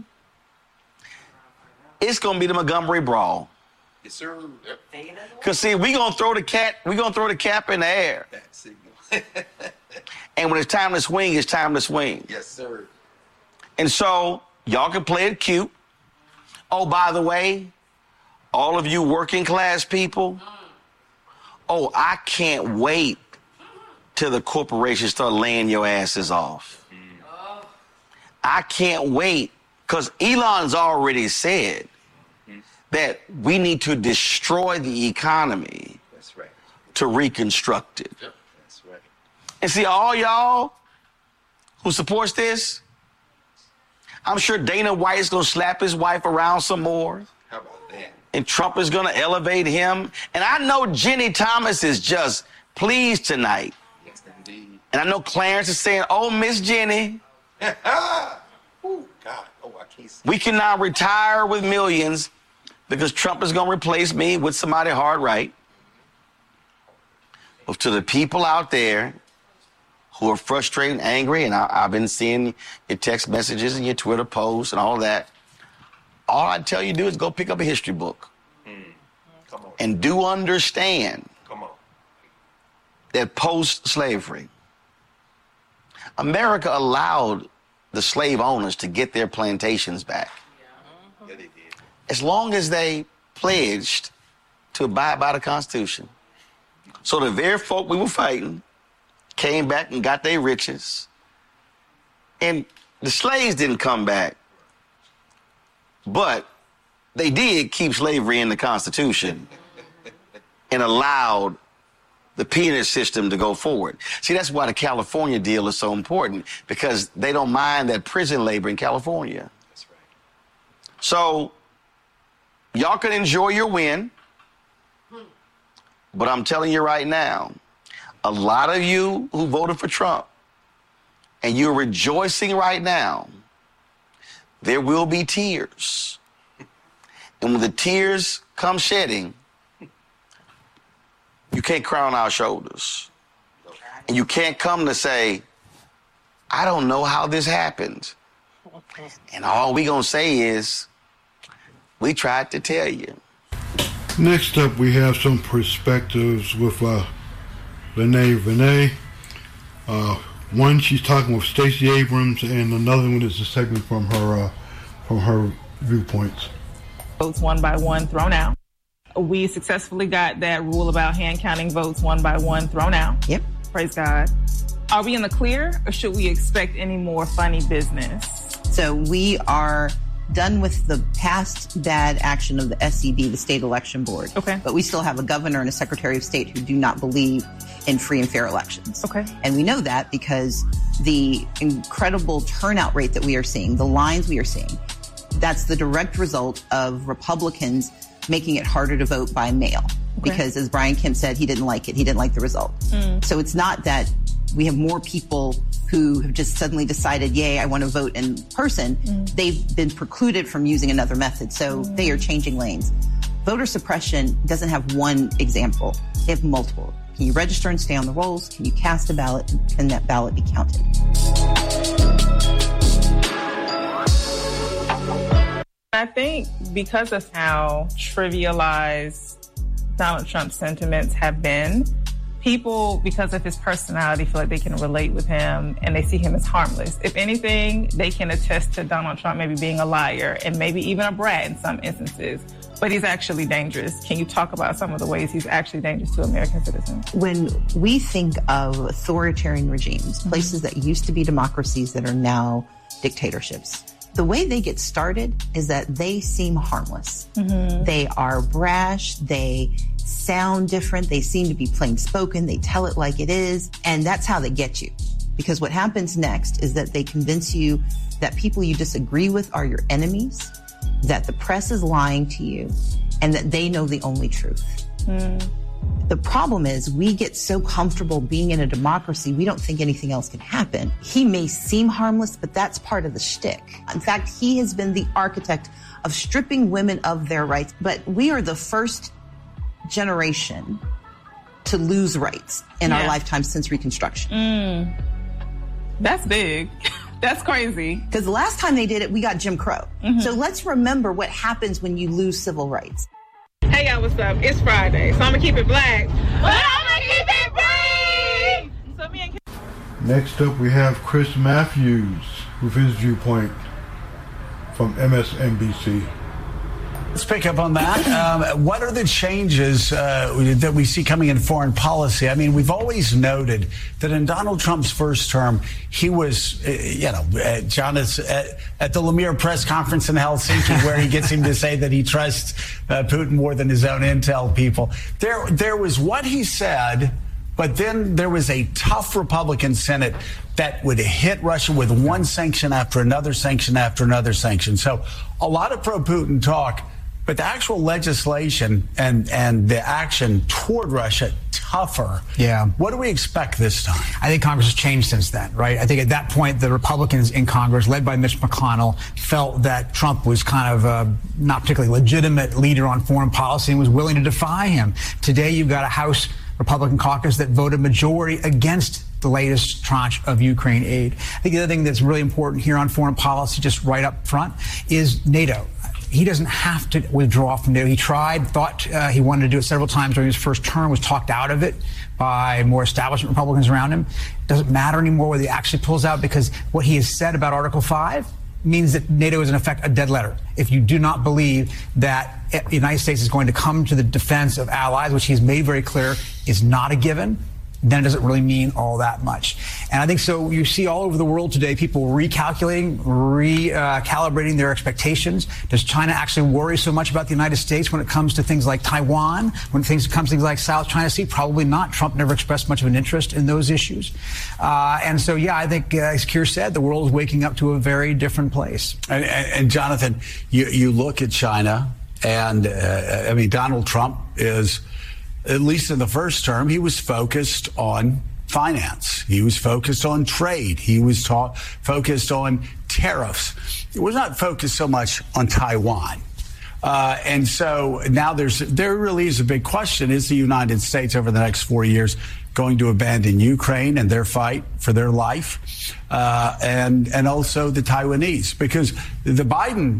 It's gonna be the Montgomery Brawl. Yes, sir. Yep. Cause see, we gonna throw the cat, we gonna throw the cap in the air. That signal. And when it's time to swing, it's time to swing. Yes, sir. And so y'all can play it cute. Oh, by the way, all of you working class people, oh, I can't wait till the corporations start laying your asses off. Mm. I can't wait, because Elon's already said mm. that we need to destroy the economy. That's right. To reconstruct it. Yep. That's right. And see, all y'all who supports this, I'm sure Dana White's going to slap his wife around some more. How about that? And Trump is going to elevate him. And I know Jenny Thomas is just pleased tonight. Yes, indeed. And I know Clarence is saying, oh, Miss Jenny. Oh, God. Oh, I can't see. We can now retire with millions because Trump is going to replace me with somebody hard right. But to the people out there who are frustrated and angry, and I, I've been seeing your text messages and your Twitter posts and all that, all I tell you to do is go pick up a history book. Mm. Come on. And do understand Come on. that post-slavery, America allowed the slave owners to get their plantations back. As long as they pledged to abide by the Constitution. So the very folk we were fighting came back and got their riches. And the slaves didn't come back. But they did keep slavery in the Constitution and allowed the peonage system to go forward. See, that's why the California deal is so important, because they don't mind that prison labor in California. That's right. So y'all can enjoy your win, but I'm telling you right now, a lot of you who voted for Trump and you're rejoicing right now, there will be tears. And when the tears come shedding, you can't cry on our shoulders. And you can't come to say, I don't know how this happened. And all we gonna say is, we tried to tell you. Next up, we have some perspectives with uh, Lene Vinay. Uh, one, she's talking with Stacey Abrams, and another one is a segment from her uh, from her viewpoints. Votes one by one thrown out. We successfully got that rule about hand counting votes one by one thrown out. Yep. Praise God. Are we in the clear, or should we expect any more funny business? So we are done with the past bad action of the S E B, the State Election Board. Okay. But we still have a governor and a secretary of state who do not believe in free and fair elections. Okay. And we know that because the incredible turnout rate that we are seeing, the lines we are seeing, that's the direct result of Republicans making it harder to vote by mail. Okay. Because as Brian Kemp said, he didn't like it. He didn't like the result. Mm. So it's not that we have more people who have just suddenly decided, yay, I want to vote in person. Mm. They've been precluded from using another method. So mm. they are changing lanes. Voter suppression doesn't have one example. They have multiple. Can you register and stay on the rolls? Can you cast a ballot? And can that ballot be counted? I think because of how trivialized Donald Trump's sentiments have been, people, because of his personality, feel like they can relate with him and they see him as harmless. If anything, they can attest to Donald Trump maybe being a liar and maybe even a brat in some instances, but he's actually dangerous. Can you talk about some of the ways he's actually dangerous to American citizens? When we think of authoritarian regimes, mm-hmm. places that used to be democracies that are now dictatorships, the way they get started is that they seem harmless. Mm-hmm. They are brash. They sound different. They seem to be plain spoken. They tell it like it is. And that's how they get you. Because what happens next is that they convince you that people you disagree with are your enemies, that the press is lying to you, and that they know the only truth. Mm. The problem is we get so comfortable being in a democracy, we don't think anything else can happen. He may seem harmless, but that's part of the shtick. In fact, he has been the architect of stripping women of their rights. But we are the first generation to lose rights in yeah. our lifetime since Reconstruction. Mm. That's big. That's crazy. Because the last time they did it, we got Jim Crow. Mm-hmm. So let's remember what happens when you lose civil rights. Hey y'all, what's up? It's Friday, so I'm gonna keep it black, but I'm gonna keep it free. So me and Next up, we have Chris Matthews with his viewpoint from M S N B C. Let's pick up on that. Um, what are the changes uh, that we see coming in foreign policy? I mean, we've always noted that in Donald Trump's first term, he was, uh, you know, uh, John is at, at the Lemire press conference in Helsinki, where he gets him to say that he trusts uh, Putin more than his own intel people. There, there was what he said, but then there was a tough Republican Senate that would hit Russia with one sanction after another sanction after another sanction. So a lot of pro-Putin talk. But the actual legislation and, and the action toward Russia, tougher. Yeah. What do we expect this time? I think Congress has changed since then, right? I think at that point, the Republicans in Congress, led by Mitch McConnell, felt that Trump was kind of a not particularly legitimate leader on foreign policy and was willing to defy him. Today, you've got a House Republican caucus that voted majority against the latest tranche of Ukraine aid. I think the other thing that's really important here on foreign policy, just right up front, is NATO. he doesn't have to withdraw from NATO. He tried, thought uh, he wanted to do it several times during his first term, was talked out of it by more establishment Republicans around him. Doesn't matter anymore whether he actually pulls out, because what he has said about Article five means that NATO is in effect a dead letter. If you do not believe that the United States is going to come to the defense of allies, which he's made very clear is not a given, then it doesn't really mean all that much. And I think so you see all over the world today people recalculating, recalibrating uh, their expectations. Does China actually worry so much about the United States when it comes to things like Taiwan, when things comes to things like South China Sea? Probably not. Trump never expressed much of an interest in those issues. Uh, and so, yeah, I think, uh, as Keir said, the world is waking up to a very different place. And, and, and Jonathan, you, you look at China, and, uh, I mean, Donald Trump is... At least in the first term, he was focused on finance. He was focused on trade. He was ta- focused on tariffs. He was not focused so much on Taiwan. Uh, and so now there's there really is a big question. Is the United States over the next four years going to abandon Ukraine and their fight for their life, uh, and and also the Taiwanese? Because the Biden,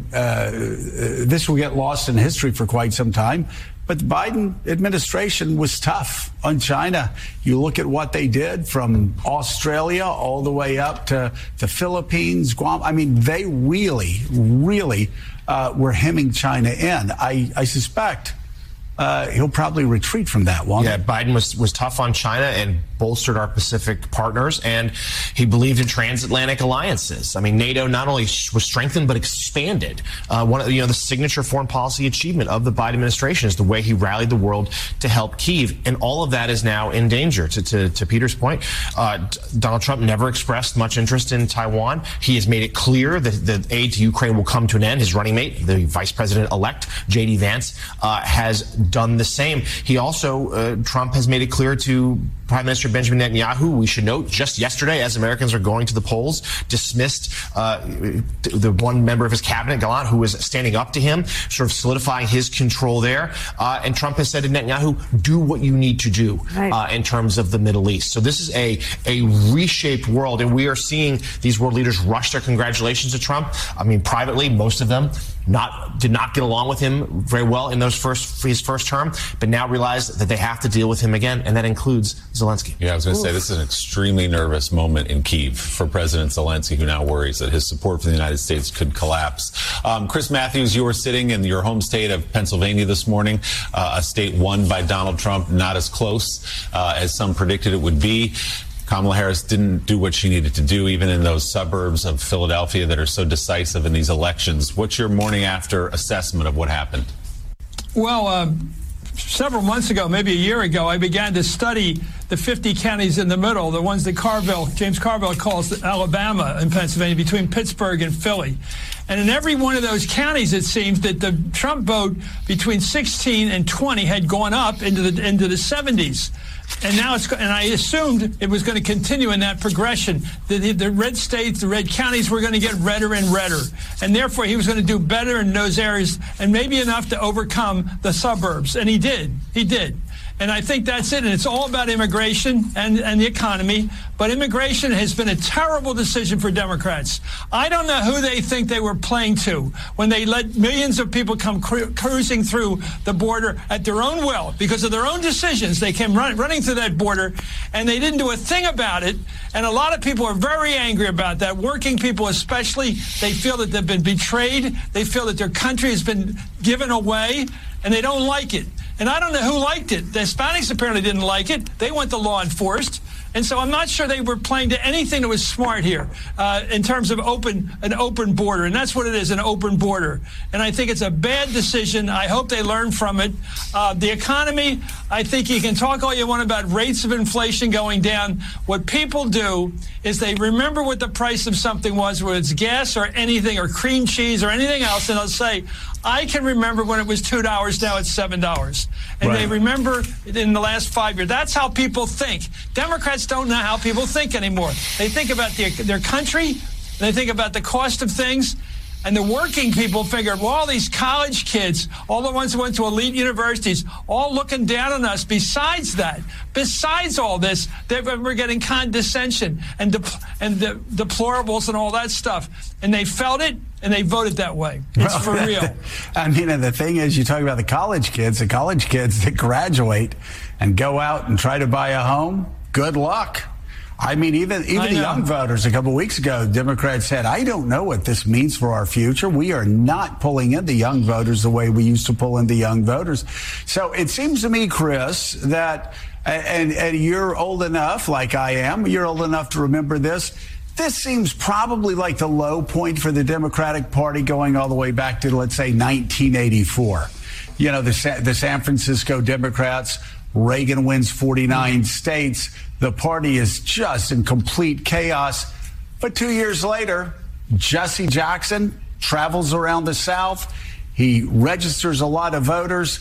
uh, this will get lost in history for quite some time. But the Biden administration was tough on China. You look at what they did from Australia all the way up to the Philippines, Guam. I mean, they really, really uh, were hemming China in. I, I suspect uh, he'll probably retreat from that one. Yeah, Biden was, was tough on China and bolstered our Pacific partners, and he believed in transatlantic alliances. I mean, NATO not only was strengthened but expanded. Uh, one of you know the signature foreign policy achievement of the Biden administration is the way he rallied the world to help Kyiv, and all of that is now in danger. To to, to Peter's point, uh, Donald Trump never expressed much interest in Taiwan. He has made it clear that the aid to Ukraine will come to an end. His running mate, the Vice President-elect J D Vance, uh, has done the same. He also uh, Trump has made it clear to Prime Minister Benjamin Netanyahu, we should note, just yesterday, as Americans are going to the polls, dismissed uh, the one member of his cabinet, Gallant, who was standing up to him, sort of solidifying his control there. Uh, and Trump has said to Netanyahu, do what you need to do right. uh, in terms of the Middle East. So this is a, a reshaped world, and we are seeing these world leaders rush their congratulations to Trump. I mean, privately, most of them not did not get along with him very well in those first his first term, but now realize that they have to deal with him again, and that includes Zelensky. Yeah, I was going to say, this is an extremely nervous moment in Kyiv for President Zelensky, who now worries that his support for the United States could collapse. Um, Chris Matthews, you were sitting in your home state of Pennsylvania this morning, uh, a state won by Donald Trump, not as close uh, as some predicted it would be. Kamala Harris didn't do what she needed to do, even in those suburbs of Philadelphia that are so decisive in these elections. What's your morning after assessment of what happened? Well, uh, several months ago, maybe a year ago, I began to study the fifty counties in the middle, the ones that Carville, James Carville calls Alabama in Pennsylvania, between Pittsburgh and Philly. And in every one of those counties, it seems that the Trump vote between sixteen and twenty had gone up into the into the seventies. And now it's, and I assumed it was going to continue in that progression. The, the, the red states, the red counties were going to get redder and redder. And therefore, he was going to do better in those areas and maybe enough to overcome the suburbs. And he did. He did. And I think that's it. And it's all about immigration and, and the economy. But immigration has been a terrible decision for Democrats. I don't know who they think they were playing to when they let millions of people come cru- cruising through the border at their own will. Because of their own decisions, they came run, running through that border, and they didn't do a thing about it. And a lot of people are very angry about that. Working people especially, they feel that they've been betrayed. They feel that their country has been given away, and they don't like it. And I don't know who liked it. The Hispanics apparently didn't like it. They want the law enforced. And so I'm not sure they were playing to anything that was smart here uh, in terms of open an open border. And that's what it is, an open border. And I think it's a bad decision. I hope they learn from it. Uh, the economy, I think you can talk all you want about rates of inflation going down. What people do is they remember what the price of something was, whether it's gas or anything or cream cheese or anything else, and they'll say, I can remember when it was two dollars, now it's seven dollars. And right. They remember in the last five years. That's how people think. Democrats don't know how people think anymore. They think about their, their country, and they think about the cost of things, And the working people figured, well, all these college kids, all the ones who went to elite universities, all looking down on us. Besides that, besides all this, they we're getting condescension and de- and de- deplorables and all that stuff. And they felt it, and they voted that way. It's for real. I mean, and the thing is, you talk about the college kids, the college kids that graduate and go out and try to buy a home, good luck. I mean, even even the young voters a couple of weeks ago, Democrats said, I don't know what this means for our future. We are not pulling in the young voters the way we used to pull in the young voters. So it seems to me, Chris, that, and, and you're old enough, like I am, you're old enough to remember this. This seems probably like the low point for the Democratic Party going all the way back to, let's say, nineteen eighty-four. You know, the, the San Francisco Democrats, Reagan wins forty-nine states. The party is just in complete chaos. But two years later, Jesse Jackson travels around the South. He registers a lot of voters,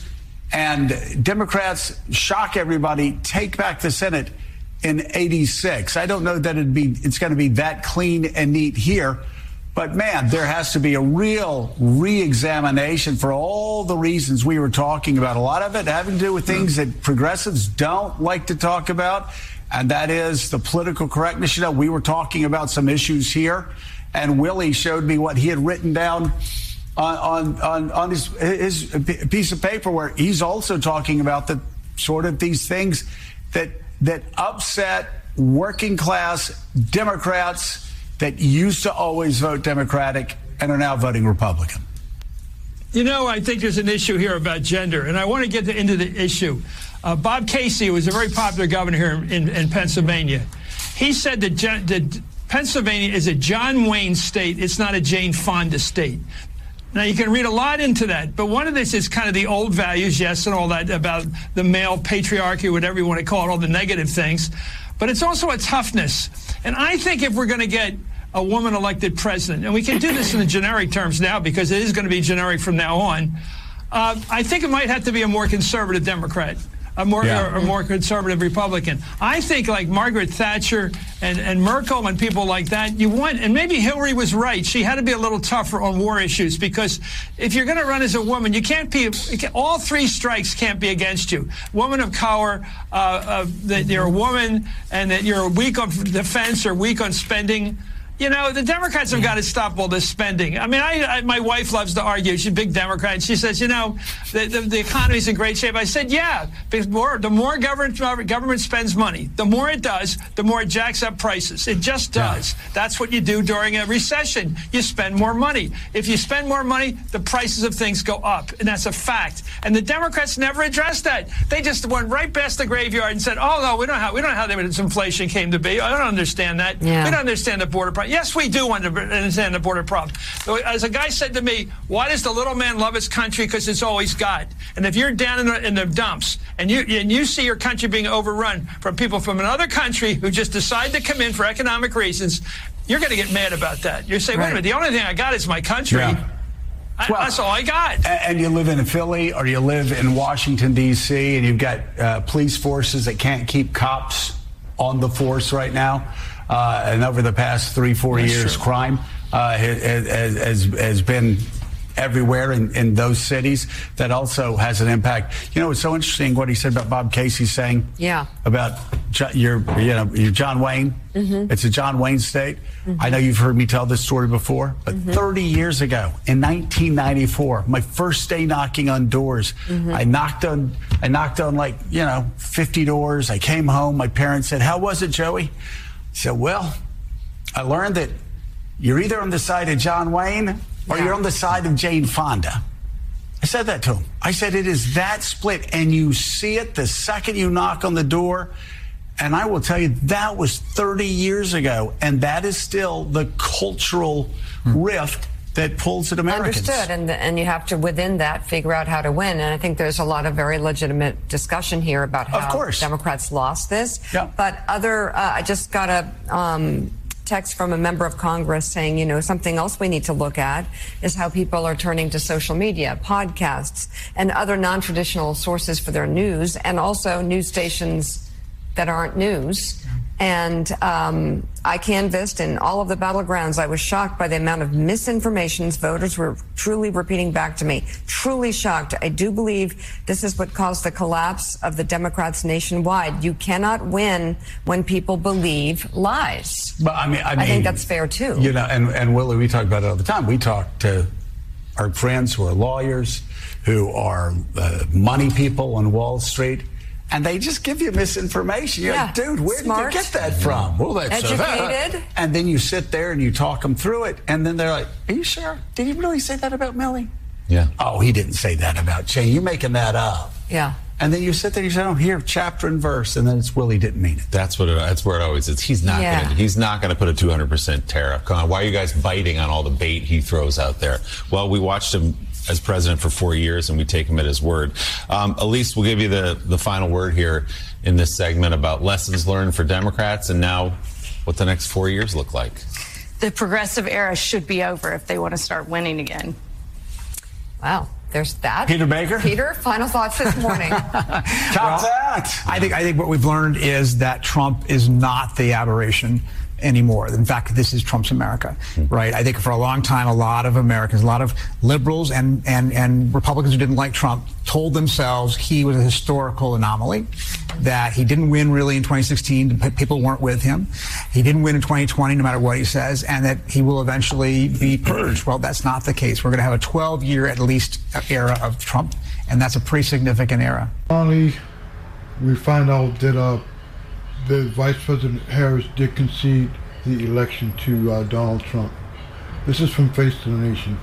and Democrats shock everybody, take back the Senate in eighty-six. I don't know that it'd be it's going to be that clean and neat here. But, man, there has to be a real re-examination for all the reasons we were talking about. A lot of it having to do with things that progressives don't like to talk about, and that is the political correctness. You know, we were talking about some issues here, and Willie showed me what he had written down on on, on, on his, his piece of paper, where he's also talking about the sort of these things that that upset working-class Democrats that used to always vote Democratic and are now voting Republican. You know, I think there's an issue here about gender, and I want to get into the issue. Uh, Bob Casey was a very popular governor here in, in Pennsylvania. He said that, that Pennsylvania is a John Wayne state. It's not a Jane Fonda state. Now, you can read a lot into that, but one of this is kind of the old values, yes, and all that about the male patriarchy, whatever you want to call it, all the negative things. But it's also a toughness. And I think if we're going to get a woman elected president, and we can do this in the generic terms now because it is going to be generic from now on, uh, I think it might have to be a more conservative Democrat. A more, yeah. or, or more conservative Republican. I think like Margaret Thatcher and, and Merkel and people like that, you want, and maybe Hillary was right. She had to be a little tougher on war issues, because if you're going to run as a woman, you can't be, all three strikes can't be against you. Woman of color, uh, uh, that you're a woman and that you're weak on defense or weak on spending. You know, the Democrats have got to stop all this spending. I mean, I, I, my wife loves to argue. She's a big Democrat. And she says, you know, the, the, the economy's in great shape. I said, yeah, because more, the more government, government spends money, the more it does, the more it jacks up prices. It just does. Yeah. That's what you do during a recession. You spend more money. If you spend more money, the prices of things go up. And that's a fact. And the Democrats never addressed that. They just went right past the graveyard and said, oh, no, we don't know how, we don't know how this inflation came to be. I don't understand that. Yeah. We don't understand the border price. Yes, we do understand the border problem. As a guy said to me, why does the little man love his country? Because it's all he's got. And if you're down in the, in the dumps and you and you see your country being overrun from people from another country who just decide to come in for economic reasons, you're going to get mad about that. You're saying, right. Wait a minute, the only thing I got is my country. Yeah. I, well, that's all I got. And you live in Philly or you live in Washington, D C, and you've got uh, police forces that can't keep cops on the force right now. Uh, and over the past three, four That's years, true. crime uh, has, has, has been everywhere in, in those cities. That also has an impact. You know, it's so interesting what he said about Bob Casey saying yeah. about your, you know, your John Wayne. Mm-hmm. It's a John Wayne state. Mm-hmm. I know you've heard me tell this story before, but mm-hmm. thirty years ago, in nineteen ninety-four, my first day knocking on doors, mm-hmm. I knocked on, I knocked on like, you know, fifty doors. I came home. My parents said, "How was it, Joey?" I said, well, I learned that you're either on the side of John Wayne or yeah. you're on the side of Jane Fonda. I said that to him. I said, it is that split, and you see it the second you knock on the door. And I will tell you, that was thirty years ago, and that is still the cultural hmm. rift that pulls at Americans. Understood, and and you have to, within that, figure out how to win. And I think there's a lot of very legitimate discussion here about how Democrats lost this. Yeah. But other, uh, I just got a um, text from a member of Congress saying, you know, something else we need to look at is how people are turning to social media, podcasts, and other non-traditional sources for their news, and also news stations that aren't news. And um, I canvassed in all of the battlegrounds. I was shocked by the amount of misinformation voters were truly repeating back to me. Truly shocked. I do believe this is what caused the collapse of the Democrats nationwide. You cannot win when people believe lies. But I mean, I, I mean, think that's fair too. You know, and, and Willie, we talk about it all the time. We talk to our friends who are lawyers, who are uh, money people on Wall Street. And they just give you misinformation. You're Yeah. like, dude, where Smart. did you get that from? Well, that's uh, Educated. and then you sit there and you talk them through it. And then they're like, are you sure? Did he really say that about Milley? Yeah. Oh, he didn't say that about Cheney. You're making that up. Yeah. And then you sit there and you say, oh, here, chapter and verse. And then it's Willie didn't mean it. That's what it, that's where it always is. He's not Yeah. going to he's not going to put a two hundred percent tariff. Come on, why are you guys biting on all the bait he throws out there? Well, we watched him as president for four years, and we take him at his word. Um, Elise, we'll give you the, the final word here in this segment about lessons learned for Democrats and now what the next four years look like. The progressive era should be over if they want to start winning again. Wow. There's that. Peter Baker? Peter, final thoughts this morning. Top that. I think I think what we've learned is that Trump is not the aberration anymore. In fact, this is Trump's America, right? I think for a long time, a lot of Americans, a lot of liberals and, and, and Republicans who didn't like Trump told themselves he was a historical anomaly, that he didn't win really in twenty sixteen. People weren't with him. He didn't win in twenty twenty, no matter what he says, and that he will eventually be purged. Well, that's not the case. We're going to have a twelve-year at least era of Trump, and that's a pretty significant era. Finally, we find out that uh, the Vice President Harris did concede the election to uh, Donald Trump. This is from Face to the Nation.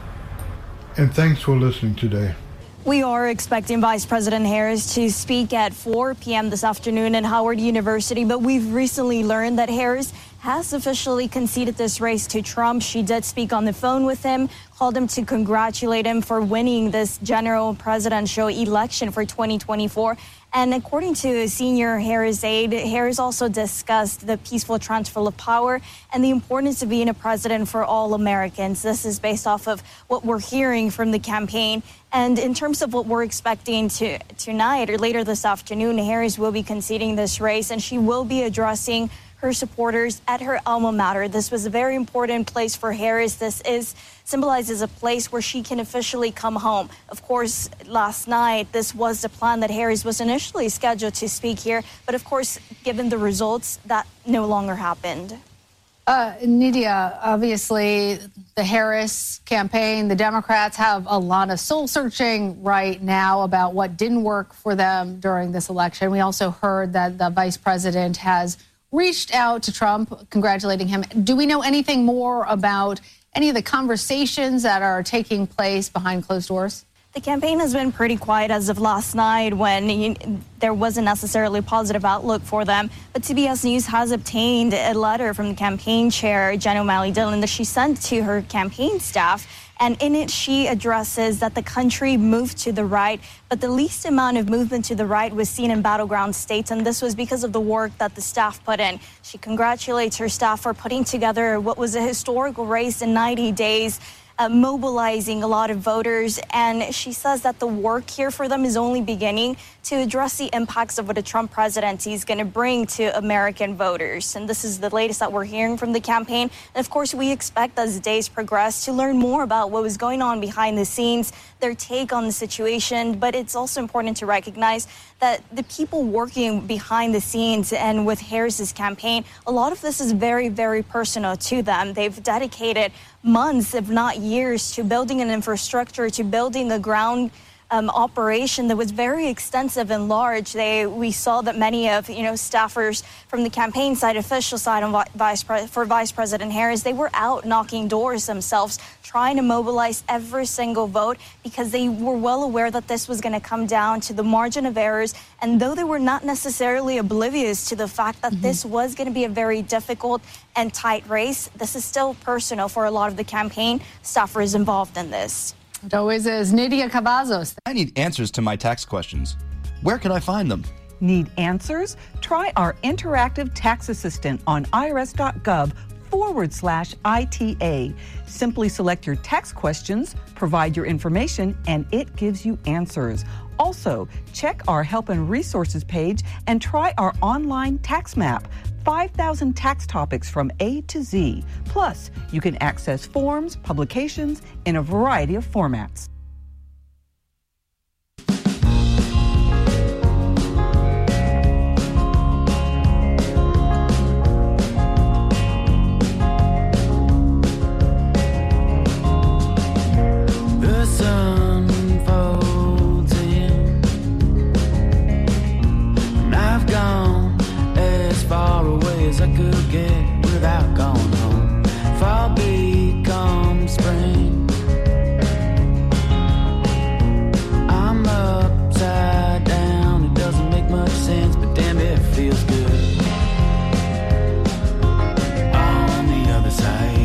And thanks for listening today. We are expecting Vice President Harris to speak at four p.m. this afternoon at Howard University, but we've recently learned that Harris has officially conceded this race to Trump. She did speak on the phone with him, called him to congratulate him for winning this general presidential election for twenty twenty-four. And according to a senior Harris aide, Harris also discussed the peaceful transfer of power and the importance of being a president for all Americans. This is based off of what we're hearing from the campaign. And in terms of what we're expecting to tonight or later this afternoon, Harris will be conceding this race, and she will be addressing her supporters at her alma mater. This was a very important place for Harris. This is symbolizes a place where she can officially come home. Of course, last night, this was the plan that Harris was initially scheduled to speak here. But of course, given the results, that no longer happened. Uh, Nydia, obviously, the Harris campaign, the Democrats have a lot of soul searching right now about what didn't work for them during this election. We also heard that the vice president has reached out to Trump, congratulating him. Do we know anything more about any of the conversations that are taking place behind closed doors? The campaign has been pretty quiet as of last night when you, there wasn't necessarily a positive outlook for them. But C B S News has obtained a letter from the campaign chair, Jen O'Malley Dillon, that she sent to her campaign staff. And in it, she addresses that the country moved to the right, but the least amount of movement to the right was seen in battleground states. And this was because of the work that the staff put in. She congratulates her staff for putting together what was a historical race in ninety days. Uh, mobilizing a lot of voters, and she says that the work here for them is only beginning to address the impacts of what a Trump presidency is going to bring to American voters. And this is the latest that we're hearing from the campaign. And of course, we expect as the days progress to learn more about what was going on behind the scenes, their take on the situation. But it's also important to recognize that the people working behind the scenes and with Harris's campaign, a lot of this is very, very personal to them. They've dedicated months, if not years, to building an infrastructure, to building a ground um, operation that was very extensive and large. They, we saw that many of, you know, staffers from the campaign side, official side, on Vice Pre- for Vice President Harris, they were out knocking doors themselves, trying to mobilize every single vote because they were well aware that this was going to come down to the margin of errors. And though they were not necessarily oblivious to the fact that mm-hmm. this was going to be a very difficult and tight race, this is still personal for a lot of the campaign staffers involved in this. It always is. Nydia Cavazos. I need answers to my tax questions. Where can I find them? Need answers? Try our interactive tax assistant on irs.gov forward slash ITA. Simply select your tax questions, provide your information, and it gives you answers. Also, check our help and resources page and try our online tax map. five thousand tax topics from A to Z. Plus, you can access forms, publications in a variety of formats. The sun folds in, and I've gone as far away as I could get without going home. Fall becomes spring, I'm upside down. It doesn't make much sense, but damn, it feels good on the other side.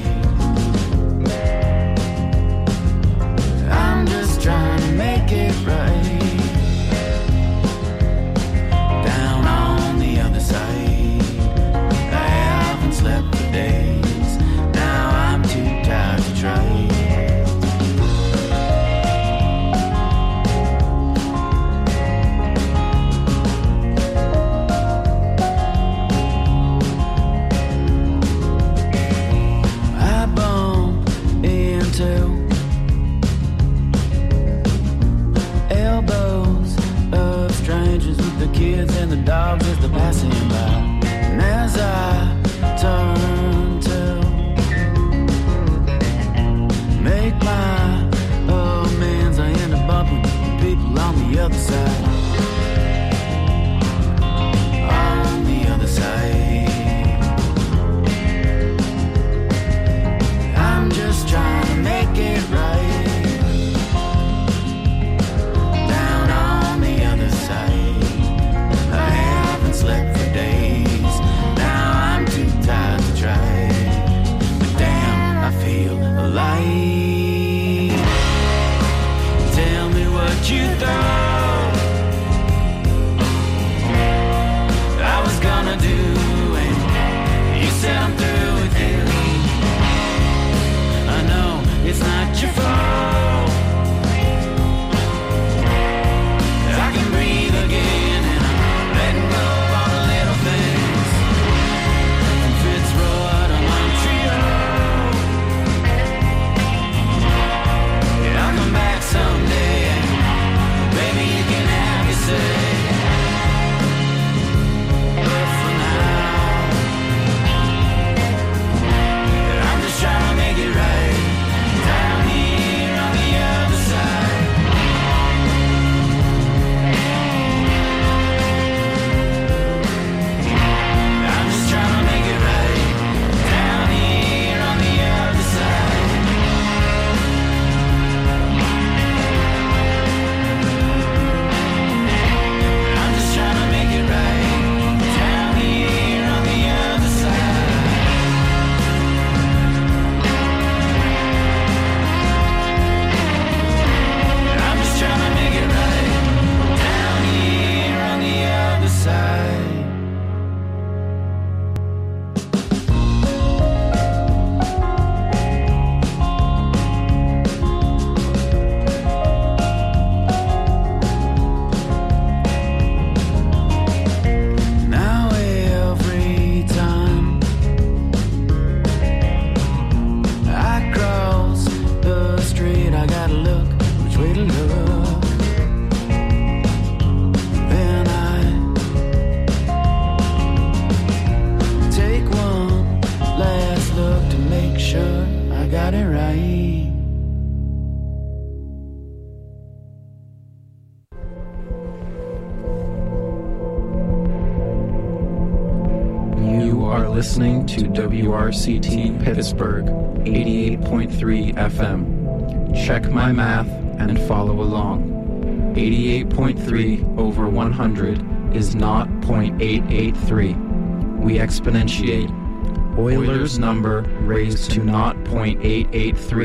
I'm just trying to make it right down on the other side. I haven't slept for days, now I'm too tired to try. I bump into elbows of strangers with the kids and the dogs as they're passing by. And as I turn to make my amends, I end up bumping people on the other side. On the other side, I'm just trying to make it right down on the other side. I haven't slept for days, now I'm too tired to try. But damn, I feel alive. Tell me what you thought I was gonna do, and you said I'm through with you. I know it's not your fault, I can breathe again, and I'm letting go of all the little things. From Fitzroy to Montreal, yeah, I'll come back someday, and baby, you can have your say. But for now, I'm just trying to make it right down here on the other side. I'm just trying to make it right down here on the other side. I'm just trying to make it right down here on the other side. I'm just trying to make it right down here on the other side. Now every time I cross the street, I gotta look which way to look. Then I take one last look to make sure I got it right. You are listening to W R C T Pittsburgh, eighty-eight point three F M. Check my math and follow along. eighty-eight point three over one hundred is not zero point eight eight three. We exponentiate. Euler's number raised to not zero point eight eight three